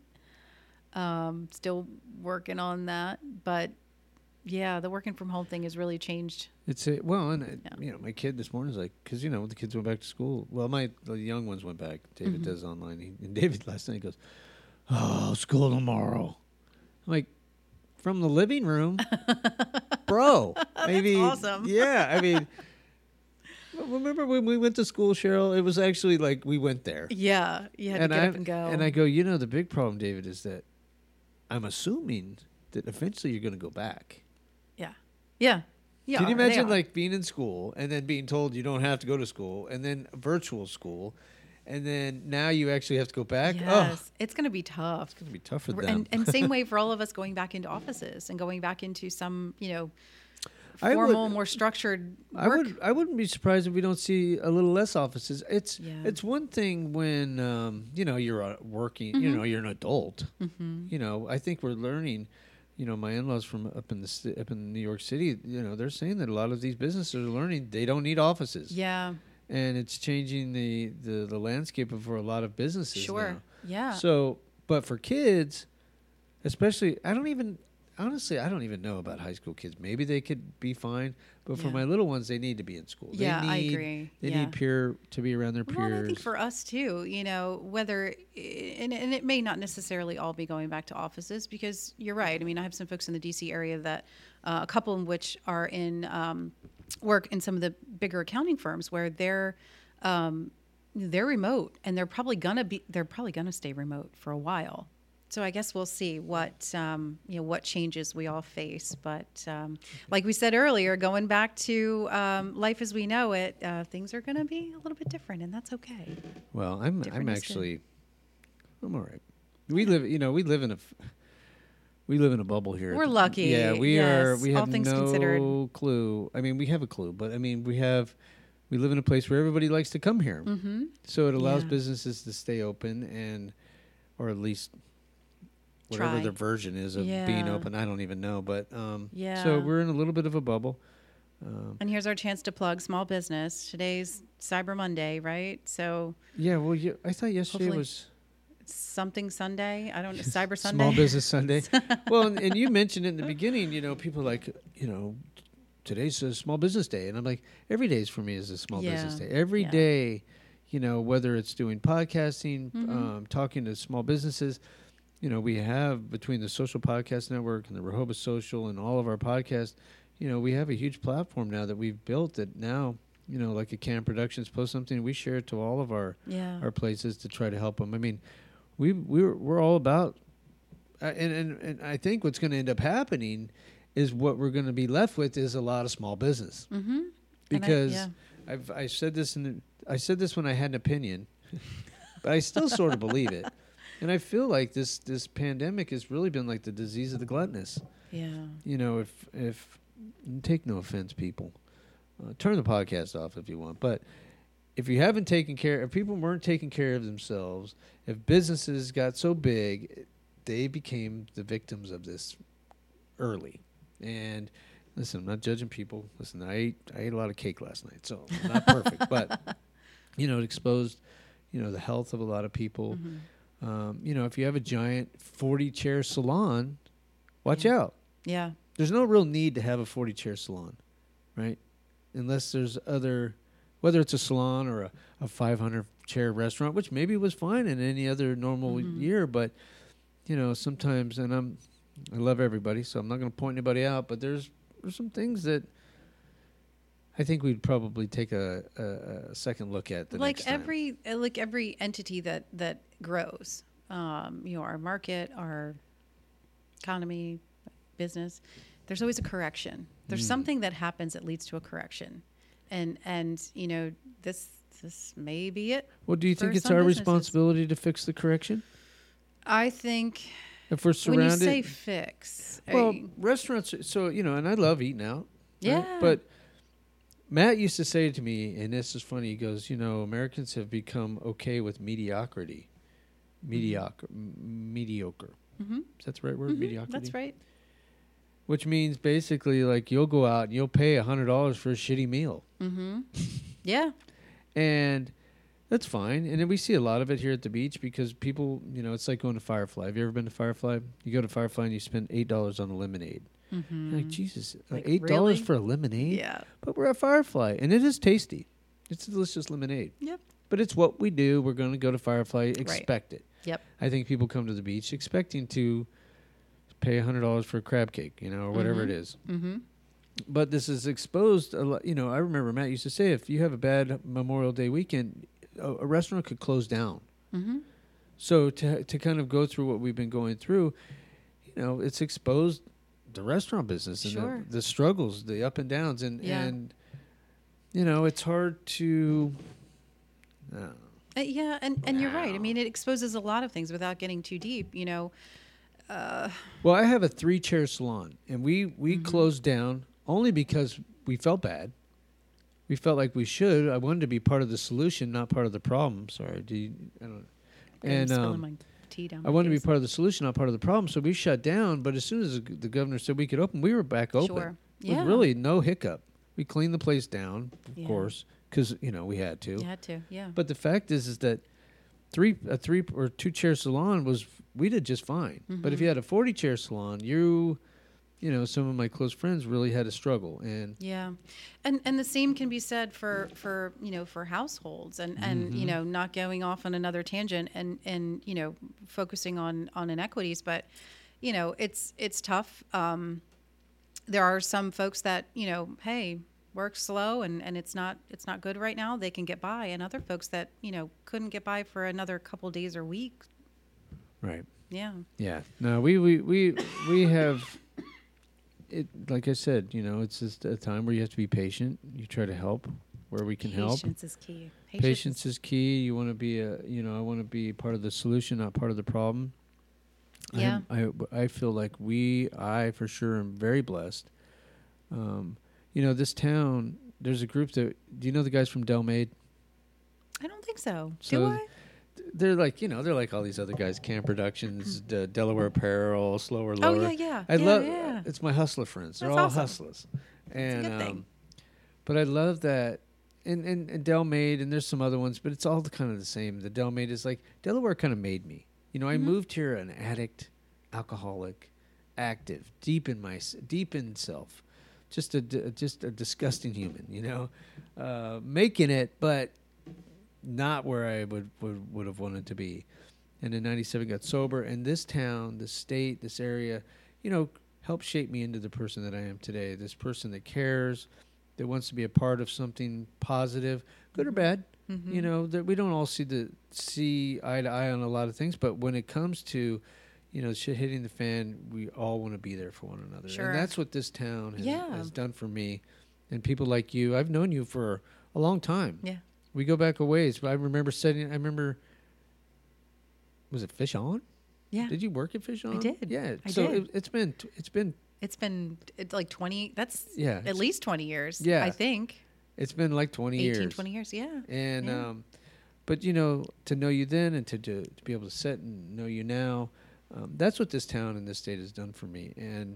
Um, still working on that, but yeah, the working from home thing has really changed. It's a, well, and it, Yeah. you know, my kid this morning is like, because you know, the kids went back to school. Well, my the young ones went back. David Mhm. does online. He, and David last night goes, "Oh, school tomorrow." I'm like, from the living room, bro. I mean, awesome. Yeah, I mean, remember when we went to school, Cheryl? It was actually like we went there. Yeah, you had and to get I up and go. and I go, you know, the big problem, David, is that I'm assuming that eventually you're going to go back. yeah, yeah. Yeah, Can you they imagine are. like being in school and then being told you don't have to go to school, and then virtual school, and then now you actually have to go back? Yes, Oh, it's going to be tough. it's going to be tough for them. And, and same way for all of us going back into offices and going back into some, you know, I would- formal, more structured work. I would I wouldn't be surprised if we don't see a little less offices. It's Yeah. it's one thing when um, you know you're uh, working, you Mhm. know you're an adult. Mhm. You know, I think we're learning. You know, my in-laws from up in the ci- up in New York City, you know, they're saying that a lot of these businesses are learning they don't need offices. Yeah, And it's changing the, the, the landscape of for a lot of businesses sure. now. Yeah. So, but for kids, especially, I don't even, honestly, I don't even know about high school kids. Maybe they could be fine, but for Yeah. my little ones, they need to be in school. Yeah, they I need, agree. They Yeah. need peer to be around their Well, peers. and I think for us too, you know, whether and, and it may not necessarily all be going back to offices because you're right. I mean, I have some folks in the D C area that uh, a couple of which are in um, work in some of the bigger accounting firms where they're um, they're remote and they're probably gonna be they're probably gonna stay remote for a while. So I guess we'll see what um, you know what changes we all face. But um, like we said earlier, going back to um, life as we know it, uh, things are going to be a little bit different, and that's okay. well, I'm Different I'm is good. actually, I'm all right. We live, you know, we live in a, f- we live in a bubble here. We're lucky, Yeah, we are. yes, We all have things no considered. clue. I mean, we have a clue, but I mean, we have, we live in a place where everybody likes to come here. Mm-hmm. So it allows Yeah. businesses to stay open and, or at least whatever Try. their version is of being Yeah. open. I don't even know, but um, Yeah. So we're in a little bit of a bubble. Um, And here's our chance to plug small business. Today's Cyber Monday, right? So yeah, well, you, I thought yesterday Hopefully was it's something Sunday. I don't know. Cyber Sunday. Small Business Sunday. Well, and, and you mentioned in the beginning, you know, people like, you know, today's a small business day. And I'm like, every day for me is a small Yeah. business day. Every Yeah. day, you know, whether it's doing podcasting, Mhm. um, talking to small businesses, you know, we have between the Social Podcast Network and the Rehoboth Social and all of our podcasts, you know, we have a huge platform now that we've built that now, you know, like a Cam Productions post something, we share it to all of our, Yeah. our places to try to help them. I mean, we we're we're all about, uh, and, and and I think what's going to end up happening is what we're going to be left with is a lot of small business, Mm-hmm. because yeah. I've I said this in the, I said this when I had an opinion, but I still sort of believe it, and I feel like this this pandemic has really been like the disease of the gluttonous. Yeah. You know, if if take no offense, people, uh, turn the podcast off if you want, but if you haven't taken care, if people weren't taking care of themselves, if businesses got so big, they became the victims of this early. And listen, I'm not judging people. Listen, I ate I ate a lot of cake last night, so I'm not perfect, but you know, it exposed, you know, the health of a lot of people. Mm-hmm. Um, you know, if you have a giant forty chair salon, watch Yeah. out. Yeah. There's no real need to have a forty chair salon, right? Unless there's other, whether it's a salon or a, a five hundred chair restaurant, which maybe was fine in any other normal Mhm. year, but you know, sometimes, and I'm, I love everybody, so I'm not going to point anybody out, but there's, there's some things that I think we'd probably take a, a, a second look at the like next time. every uh, like every entity that that grows, um, you know, our market, our economy, business, there's always a correction. There's Mm. something that happens that leads to a correction, and and you know this this may be it. Well, do you for think it's some our businesses. responsibility to fix the correction? I think If we're when surrounded, you say fix, are well, you- restaurants. So you know, and I love eating out. right? Yeah. But Matt used to say to me, and this is funny. He goes, "You know, Americans have become okay with mediocrity, mediocre, m- mediocre. Mhm. Is that the right word? Mhm, Mediocrity. that's right. Which means basically, like, you'll go out and you'll pay a hundred dollars for a shitty meal, Mm-hmm. Yeah. and that's fine. And then we see a lot of it here at the beach because people, you know, it's like going to Firefly. Have you ever been to Firefly? You go to Firefly and you spend eight dollars on a lemonade. Mm-hmm. You're like, Jesus, Like, eight dollars really? for a lemonade? Yeah. But we're at Firefly, and it is tasty. It's a delicious lemonade. Yep. But it's what we do. We're going to go to Firefly, expect it. Yep. I think people come to the beach expecting to pay one hundred dollars for a crab cake, you know, or whatever Mhm. it is. Mm-hmm. But this is exposed a lot. You know, I remember Matt used to say if you have a bad Memorial Day weekend, a, a restaurant could close down. Mm-hmm. So to to kind of go through what we've been going through, you know, it's exposed the restaurant business and Sure. the, the struggles, the up and downs, and Yeah. and you know, it's hard to. I don't know. Uh, yeah, and, and you're right. I mean, it exposes a lot of things without getting too deep. You know, uh, Well, I have a three chair salon, and we we Mhm. closed down only because we felt bad. We felt like we should. I wanted to be part of the solution, not part of the problem. Sorry, do you, I don't. I'm And spilling um, my tea down. I wanted to be part of the solution, not part of the problem. So we shut down. But as soon as the g- the governor said we could open, we were back open. Sure. With Yeah. really no hiccup. We cleaned the place down, of Yeah. course, because you know we had to. You had to. Yeah. But the fact is, is that three a three or two chair salon was we did just fine. But if you Mhm. had a forty chair salon, you, you know, some of my close friends really had to struggle. And Yeah, and and the same can be said for for you know for households and and you Mhm. know not going off on another tangent and and you know focusing on on inequities, but you know it's it's tough. Um, there are some folks that you know hey work slow and and it's not it's not good right now. They can get by, and other folks that you know couldn't get by for another couple days or week. right, Yeah. yeah, no, we we we we have. It, like I said, you know, it's just a time where you have to be patient. You try to help where we can help. Patience is key. Patience is key. You want to be a, you know, I want to be part of the solution, not part of the problem. Yeah. I'm- I I feel like we, I for sure am very blessed. Um, you know, this town, there's a group that, do you know the guys from Delmade? I don't think so. So Do I? They're like, you know, they're like all these other guys, Cam Productions, the Delaware Apparel, Slower Oh Lower. yeah, yeah. I yeah, love, yeah. it's my hustler friends. They're That's all awesome. hustlers. And, good thing. um, but I love that. And, and, and Delmade, and there's some other ones, but it's all the, kind of the same. The Delmade is like, Delaware kind of made me. You know, I Mhm. moved here an addict, alcoholic, active, deep in my, s- deep in self. Just a, d- just a disgusting human, you know, uh, making it, but not where I would, would, would have wanted to be. And in ninety-seven got sober, and this town, this state, this area, you know, helped shape me into the person that I am today. This person that cares, that wants to be a part of something positive, good or bad. Mhm. You know, that we don't all see the see eye to eye on a lot of things, but when it comes to, you know, shit hitting the fan, we all want to be there for one another. Sure. And that's what this town has, Yeah. has done for me. And people like you, I've known you for a long time. Yeah. We go back a ways, but I remember setting, I remember, was it Fish On? Yeah. Did you work at Fish On? did. Yeah. I so did. It, it's been, it's been, It's been it's like twenty. That's yeah, at it's- least twenty years. Yeah. I think. it's been like twenty eighteen, years. twenty years. Yeah. And, Yeah. um, but you know, to know you then and to, to, to be able to sit and know you now, um, that's what this town and this state has done for me. And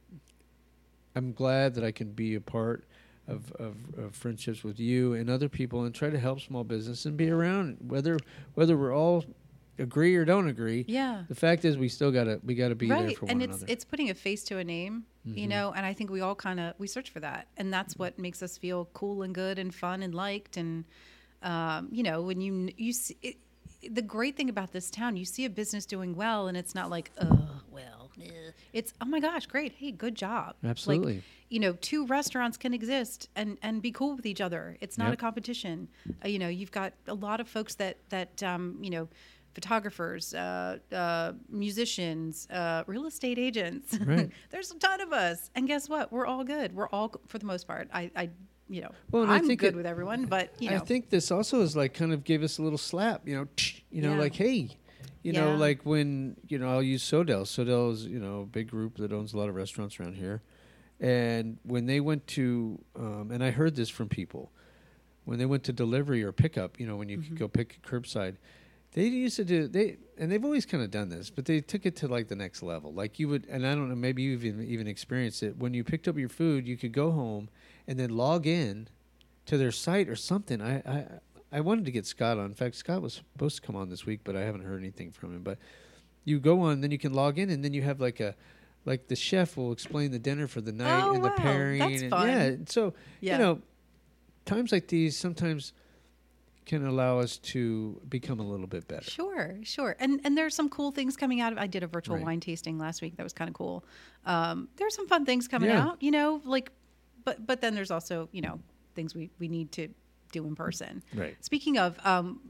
I'm glad that I can be a part of, of, of friendships with you and other people and try to help small business and be around, whether, whether we're all agree or don't agree. Yeah. The fact is we still gotta, we gotta be there Right. for And one it's another. it's putting a face to a name, you Mhm. know, and I think we all kind of we search for that. And that's what makes us feel cool and good and fun and liked and um, you know, when you you see it, the great thing about this town, you see a business doing well and it's not like, oh, well, eh. It's oh my gosh, great. Hey, good job. Absolutely. Like, you know, two restaurants can exist and and be cool with each other. It's not Yep. a competition. Uh, you know, you've got a lot of folks that that um, you know, photographers, uh, uh, musicians, uh, real estate agents. Right. There's a ton of us, and guess what? We're all good. We're all, for the most part. I, I you know, Well, and I I'm think good it- with everyone, but you know, I think this also is like kind of gave us a little slap, you know, you know, Yeah. like, hey, you know, Yeah. like when, you know, I'll use Sodell. Sodell is, you know, a big group that owns a lot of restaurants around here. And when they went to, um, and I heard this from people, when they went to delivery or pickup, you know, when you Mm-hmm. could go pick curbside, they used to do, they, and they've always kind of done this, but they took it to like the next level. Like you would, and I don't know, maybe you've even, even experienced it. When you picked up your food, you could go home and then log in to their site or something. I, I I wanted to get Scott on. In fact, Scott was supposed to come on this week, but I haven't heard anything from him. But you go on, then you can log in, and then you have like a, like the chef will explain the dinner for the night Oh, and the wow. pairing. That's and fun. Yeah, so Yeah. you know, times like these sometimes can allow us to become a little bit better. Sure, sure. And and there's some cool things coming out of I did a virtual Right. wine tasting last week. That was kind of cool. Um, there's some fun things coming Yeah. out, you know, like but but then there's also, you know, things we, we need to do in person. Right. Speaking of um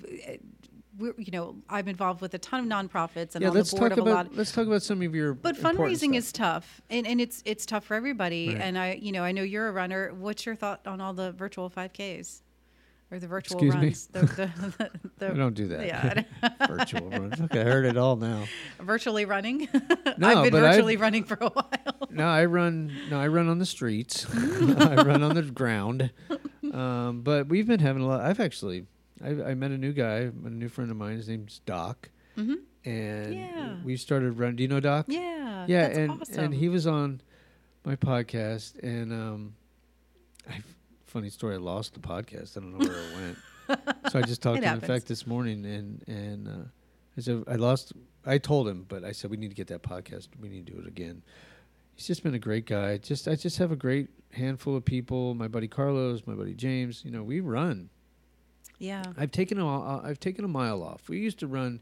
we're, you know, I'm involved with a ton of nonprofits and Yeah, on let's the board talk of a lot about let's talk about some of your but important fundraising stuff. is tough, and, and it's it's tough for everybody. Right. And I, you know, I know you're a runner. What's your thought on all the virtual five Ks or the virtual Excuse me? runs? The, the, the, the, I don't do that. Yeah, Virtual runs. Okay, I heard it all now. virtually running. No, I've been but I've- virtually running for a while. No, I run. No, I run on the streets. I run on the ground. Um, but we've been having a lot. I've actually, I, I met a new guy, a new friend of mine. His name's Doc, hmm and Yeah. we started running. Do you know Doc? Yeah, Yeah, that's and awesome. and he was on my podcast, and um, I funny story. I lost the podcast. I don't know where it went. So I just talked It to him. In happens. fact, this morning, and and uh, I said I lost. I told him, but I said we need to get that podcast. We need to do it again. He's just been a great guy. Just I just have a great handful of people. My buddy Carlos, my buddy James. You know, we run. yeah, I've taken a uh, I've taken a mile off. We used to run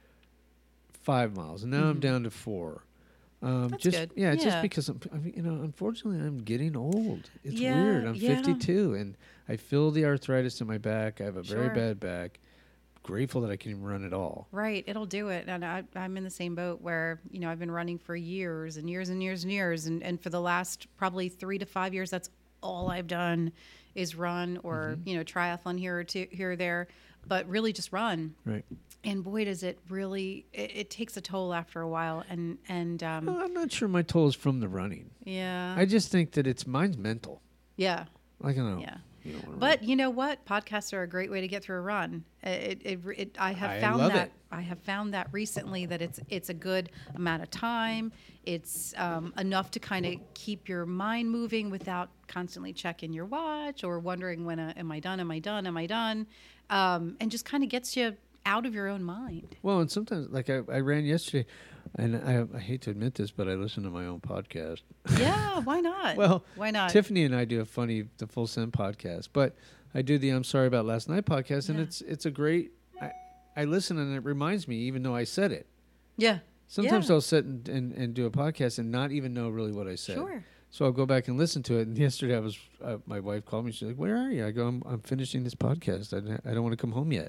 five miles, and now I'm Mhm. down to four. Um, That's just good. yeah, it's just Yeah. because I'm, I mean, you know, unfortunately, I'm getting old. It's Yeah, weird. I'm yeah. fifty-two, and I feel the arthritis in my back. I have a very Sure. bad back. Grateful that I can even run at all. right. It'll do it. And I, I'm in the same boat where, you know, I've been running for years and years and years and years. And, and for the last probably three to five years, that's all I've done is run or, Mm-hmm. you know, triathlon here or two, here or there, but really just run. Right. And boy, does it really, it, it takes a toll after a while. And, and, um, Well, I'm not sure my toll is from the running. yeah. I just think that it's mine's mental. yeah. Like I don't know. Yeah. You don't wanna But run. you know what? Podcasts are a great way to get through a run. It, it, it, I have I found love that it. I have found that recently that it's it's a good amount of time. It's um, enough to kind of keep your mind moving without constantly checking your watch or wondering when uh, am I done? Am I done? Am I done? Um, and just kind of gets you out of your own mind. Well, and sometimes, like I, I ran yesterday, and I, I hate to admit this, but I listen to my own podcast. Yeah, why not? Well, why not? Tiffany and I do a funny, the Full Send podcast, but I do the I'm Sorry About Last Night podcast, and Yeah. it's it's a great. I, I listen, and it reminds me, even though I said it. Yeah. Sometimes Yeah. I'll sit and, and, and do a podcast and not even know really what I said. Sure. So I'll go back and listen to it. And yesterday, I was uh, my wife called me. She's like, "Where are you?" I go, "I'm, I'm finishing this podcast. I, I don't want to come home yet."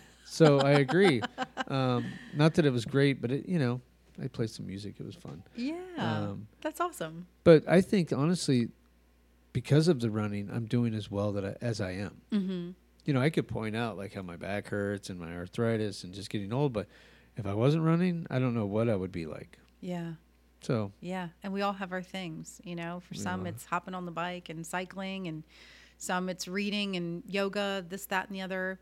So I agree. Um, not that it was great, but it, you know, I played some music. It was fun. Yeah. Um, That's awesome. But I think honestly, because of the running, I'm doing as well that I, as I am. Mm-hmm. You know, I could point out like how my back hurts and my arthritis and just getting old, but if I wasn't running, I don't know what I would be like. Yeah. So Yeah. And we all have our things, you know, for some Yeah. it's hopping on the bike and cycling, and some it's reading and yoga, this, that, and the other.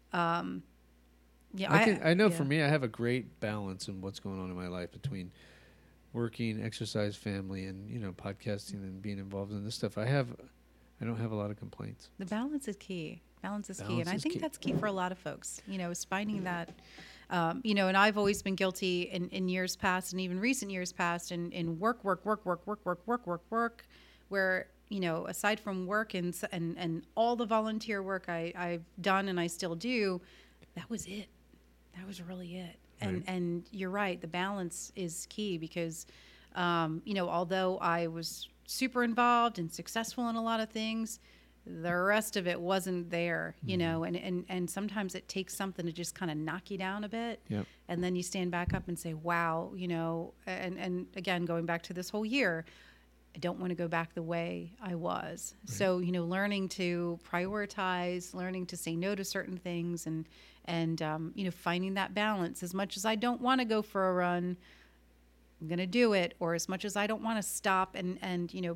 Um, yeah. I, can, I know yeah. for me, I have a great balance in what's going on in my life between working, exercise, family, and, you know, podcasting and being involved in this stuff. I have, I don't have a lot of complaints. The balance is key. Balance is key. Balance And I is think key. that's key for a lot of folks, you know, is finding that, um, you know, and I've always been guilty in, in years past and even recent years past in, in work, work, work, work, work, work, work, work, work, where, you know, aside from work and, s- and, and all the volunteer work I, I've done and I still do, that was it. That was really it. And, Right. and you're right. The balance is key because, um, you know, although I was super involved and successful in a lot of things, the rest of it wasn't there, you know, and, and, and sometimes it takes something to just kind of knock you down a bit. Yep. And then you stand back up and say, wow, you know, and, and again, going back to this whole year, I don't want to go back the way I was. So, you know, learning to prioritize, learning to say no to certain things, and, and um, you know, finding that balance. As much as I don't want to go for a run, I'm going to do it. Or as much as I don't want to stop and, and, you know,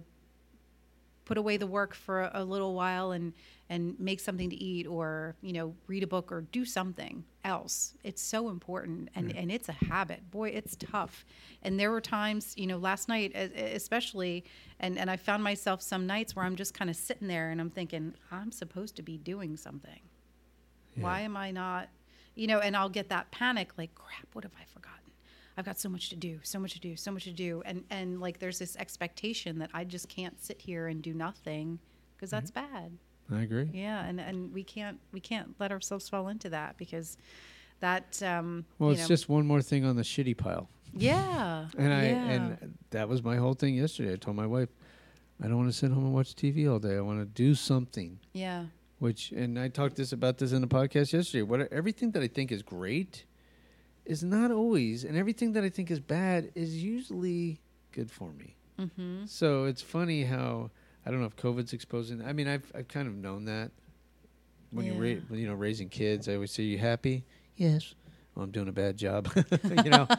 put away the work for a, a little while and, and make something to eat, or, you know, read a book or do something else. It's so important. And, and it's a habit. Boy, it's tough. And there were times, you know, last night e- e- especially, and, and I found myself some nights where I'm just kind of sitting there and I'm thinking, I'm supposed to be doing something. Yeah. Why am I not, you know, and I'll get that panic, like, crap, what have I forgotten? I've got so much to do, so much to do, so much to do. And, and like, there's this expectation that I just can't sit here and do nothing because that's bad. I agree. Yeah. And, and we can't, we can't let ourselves fall into that because that, um, Well, you it's know, just one more thing on the shitty pile. yeah. And I yeah. and that was my whole thing yesterday. I told my wife, I don't want to sit home and watch T V all day. I want to do something. yeah. Which, and I talked this about this in the podcast yesterday. What everything that I think is great is not always, and everything that I think is bad is usually good for me. Mm-hmm. So it's funny how I don't know if COVID's exposing. I mean, I've I've kind of known that when Yeah. you ra- you know raising kids. I always say, "You happy?" Yes. Well, I'm doing a bad job. you know.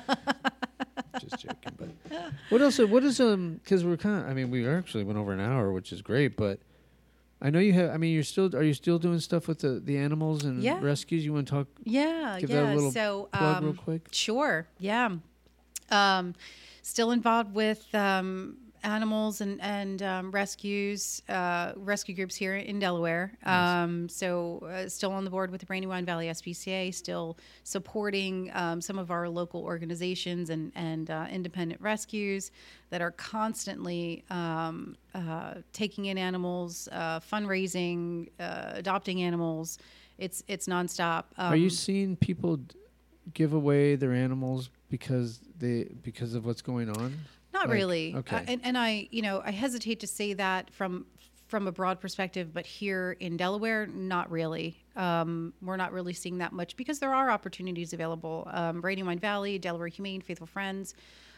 Just joking. But what else? What is um? Because we're kind of. I mean, we actually went over an hour, which is great. But I know you have. I mean, you're still. Are you still doing stuff with the the animals and Yeah. rescues? You want to talk? Yeah. Give yeah. that a little so, plug um, real quick. Sure. Yeah. Um, still involved with um, animals and and um, rescues, uh, rescue groups here in Delaware. Um, so uh, still on the board with the Brandywine Valley S P C A. Still supporting um, some of our local organizations and and uh, independent rescues that are constantly um, uh, taking in animals, uh, fundraising, uh, adopting animals. It's it's nonstop. Um, Are you seeing people d- give away their animals because they because of what's going on? Not Like, really. okay. Uh, and, and I, you know, I hesitate to say that from from a broad perspective, but here in Delaware, not really. Um, we're not really seeing that much because there are opportunities available. Um, Brandywine Valley, Delaware Humane, Faithful Friends,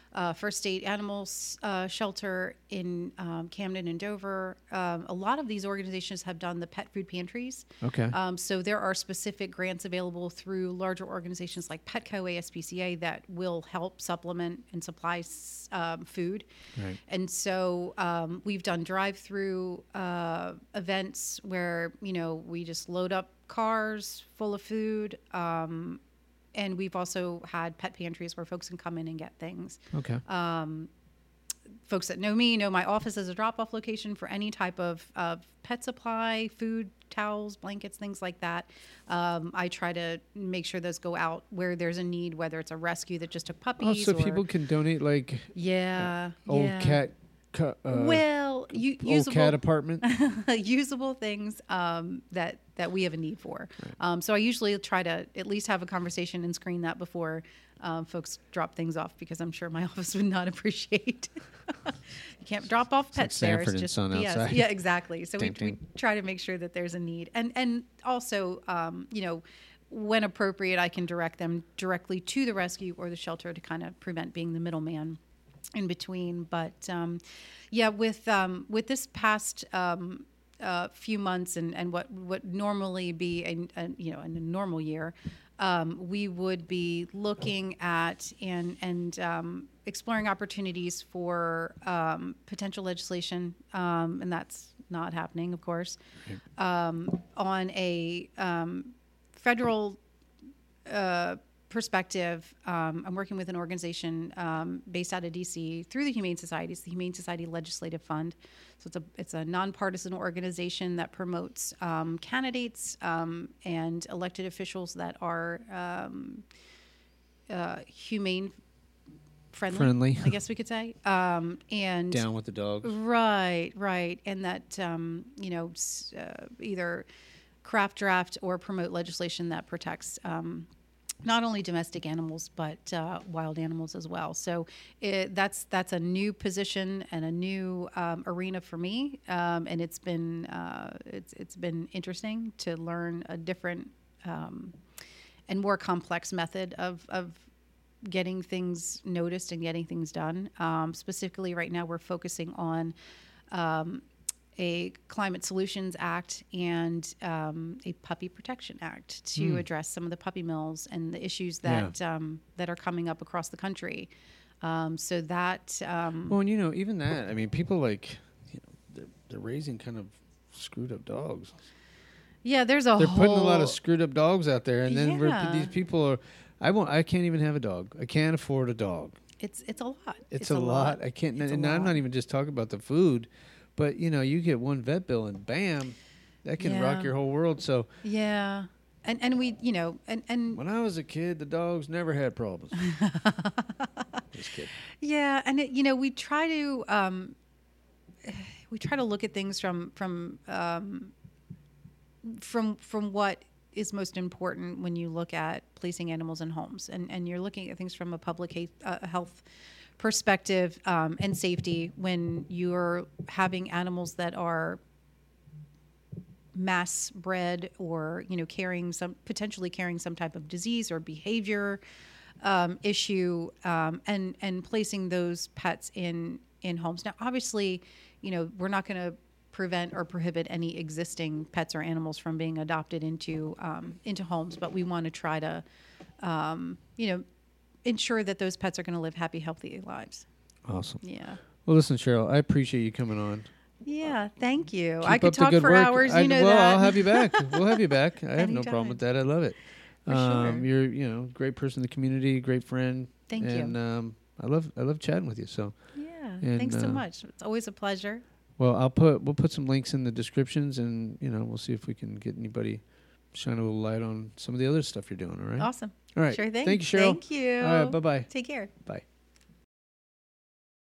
uh, First State Animals uh, Shelter in um, Camden and Dover. Um, a lot of these organizations have done the pet food pantries. Okay. Um, so there are specific grants available through larger organizations like Petco, A S P C A that will help supplement and supply um, food. Right. And so um, we've done drive-through uh, events where, you know, we just load up cars full of food. Um, and we've also had pet pantries where folks can come in and get things. Okay. Um, folks that know me know my office is a drop-off location for any type of, of pet supply, food, towels, blankets, things like that. Um, I try to make sure those go out where there's a need, whether it's a rescue that just took puppies. Oh, so or, people can donate like yeah, old yeah. cat, cu- uh, well, you, old usable, cat apartment. usable things um, that that we have a need for. Right. Um, so I usually try to at least have a conversation and screen that before um, folks drop things off, because I'm sure my office would not appreciate. You can't drop off pets like there. Sanford and just Son yes, outside. yeah, exactly. So we, Ding, we ding. try to make sure that there's a need, and and also um, you know, when appropriate, I can direct them directly to the rescue or the shelter to kind of prevent being the middleman in between. But um, yeah, with um, with this past um, uh, few months and, and what would normally be a, a you know in a normal year, um, we would be looking at and and um, exploring opportunities for um, potential legislation, um, and that's not happening, of course, um, on a um, federal uh, perspective. um, I'm working with an organization um, based out of D C through the Humane Society. It's the Humane Society Legislative Fund. So it's a it's a nonpartisan organization that promotes um, candidates um, and elected officials that are um, uh, humane friendly, Friendly. I guess we could say. Um, and Down with the dogs. Right, right. And that, um, you know, s- uh, either craft, draft, or promote legislation that protects um, not only domestic animals, but uh, wild animals as well. So it, that's that's a new position and a new um, arena for me. Um, and it's been, uh, it's, it's been interesting to learn a different um, and more complex method of, of getting things noticed and getting things done. Um, specifically, right now, we're focusing on um, a Climate Solutions Act and um, a Puppy Protection Act to Mm. address some of the puppy mills and the issues that um, that are coming up across the country. Um, so that um, Well, and you know, even that. I mean, people like, you know, they're they're raising kind of screwed up dogs. yeah, there's a They're whole putting a lot of screwed up dogs out there, and then we're, Yeah. these people are. I won't. I can't even have a dog. I can't afford a dog. it's it's a lot. It's, a, lot. I can't. It's a And I'm lot. not even just talking about the food, but you know, you get one vet bill and bam, that can rock Yeah. your whole world. So Yeah, and and we you know and and when I was a kid, the dogs never had problems. Just kidding. Yeah, and it, you know, we try to um, we try to look at things from from um, from from what is most important when you look at placing animals in homes, and and you're looking at things from a public he- uh, health perspective um, and safety when you're having animals that are mass bred or you know carrying some potentially carrying some type of disease or behavior um, issue, um, and and placing those pets in in homes. Now, obviously, you know we're not going to prevent or prohibit any existing pets or animals from being adopted into um, into homes, but we want to try to um, you know ensure that those pets are going to live happy, healthy lives. Awesome. Yeah. Well, listen, Cheryl, I appreciate you coming on. Yeah, thank you. Keep I up could the talk good for work. hours. I, You know well, that. I'll have you back. We'll have you back. I have no problem Anytime. with that. I love it. For um, sure. You're, you know, great person in the community, great friend. Thank you. and, um, I love, I love chatting with you. So, Yeah. and, Thanks so uh, much. It's always a pleasure. well, I'll put, we'll put some links in the descriptions, and you know, we'll see if we can get anybody shine a little light on some of the other stuff you're doing. All right. Awesome. All right. Sure thing. Thank you, Cheryl. Thank you. All right. Bye bye. Take care. Bye.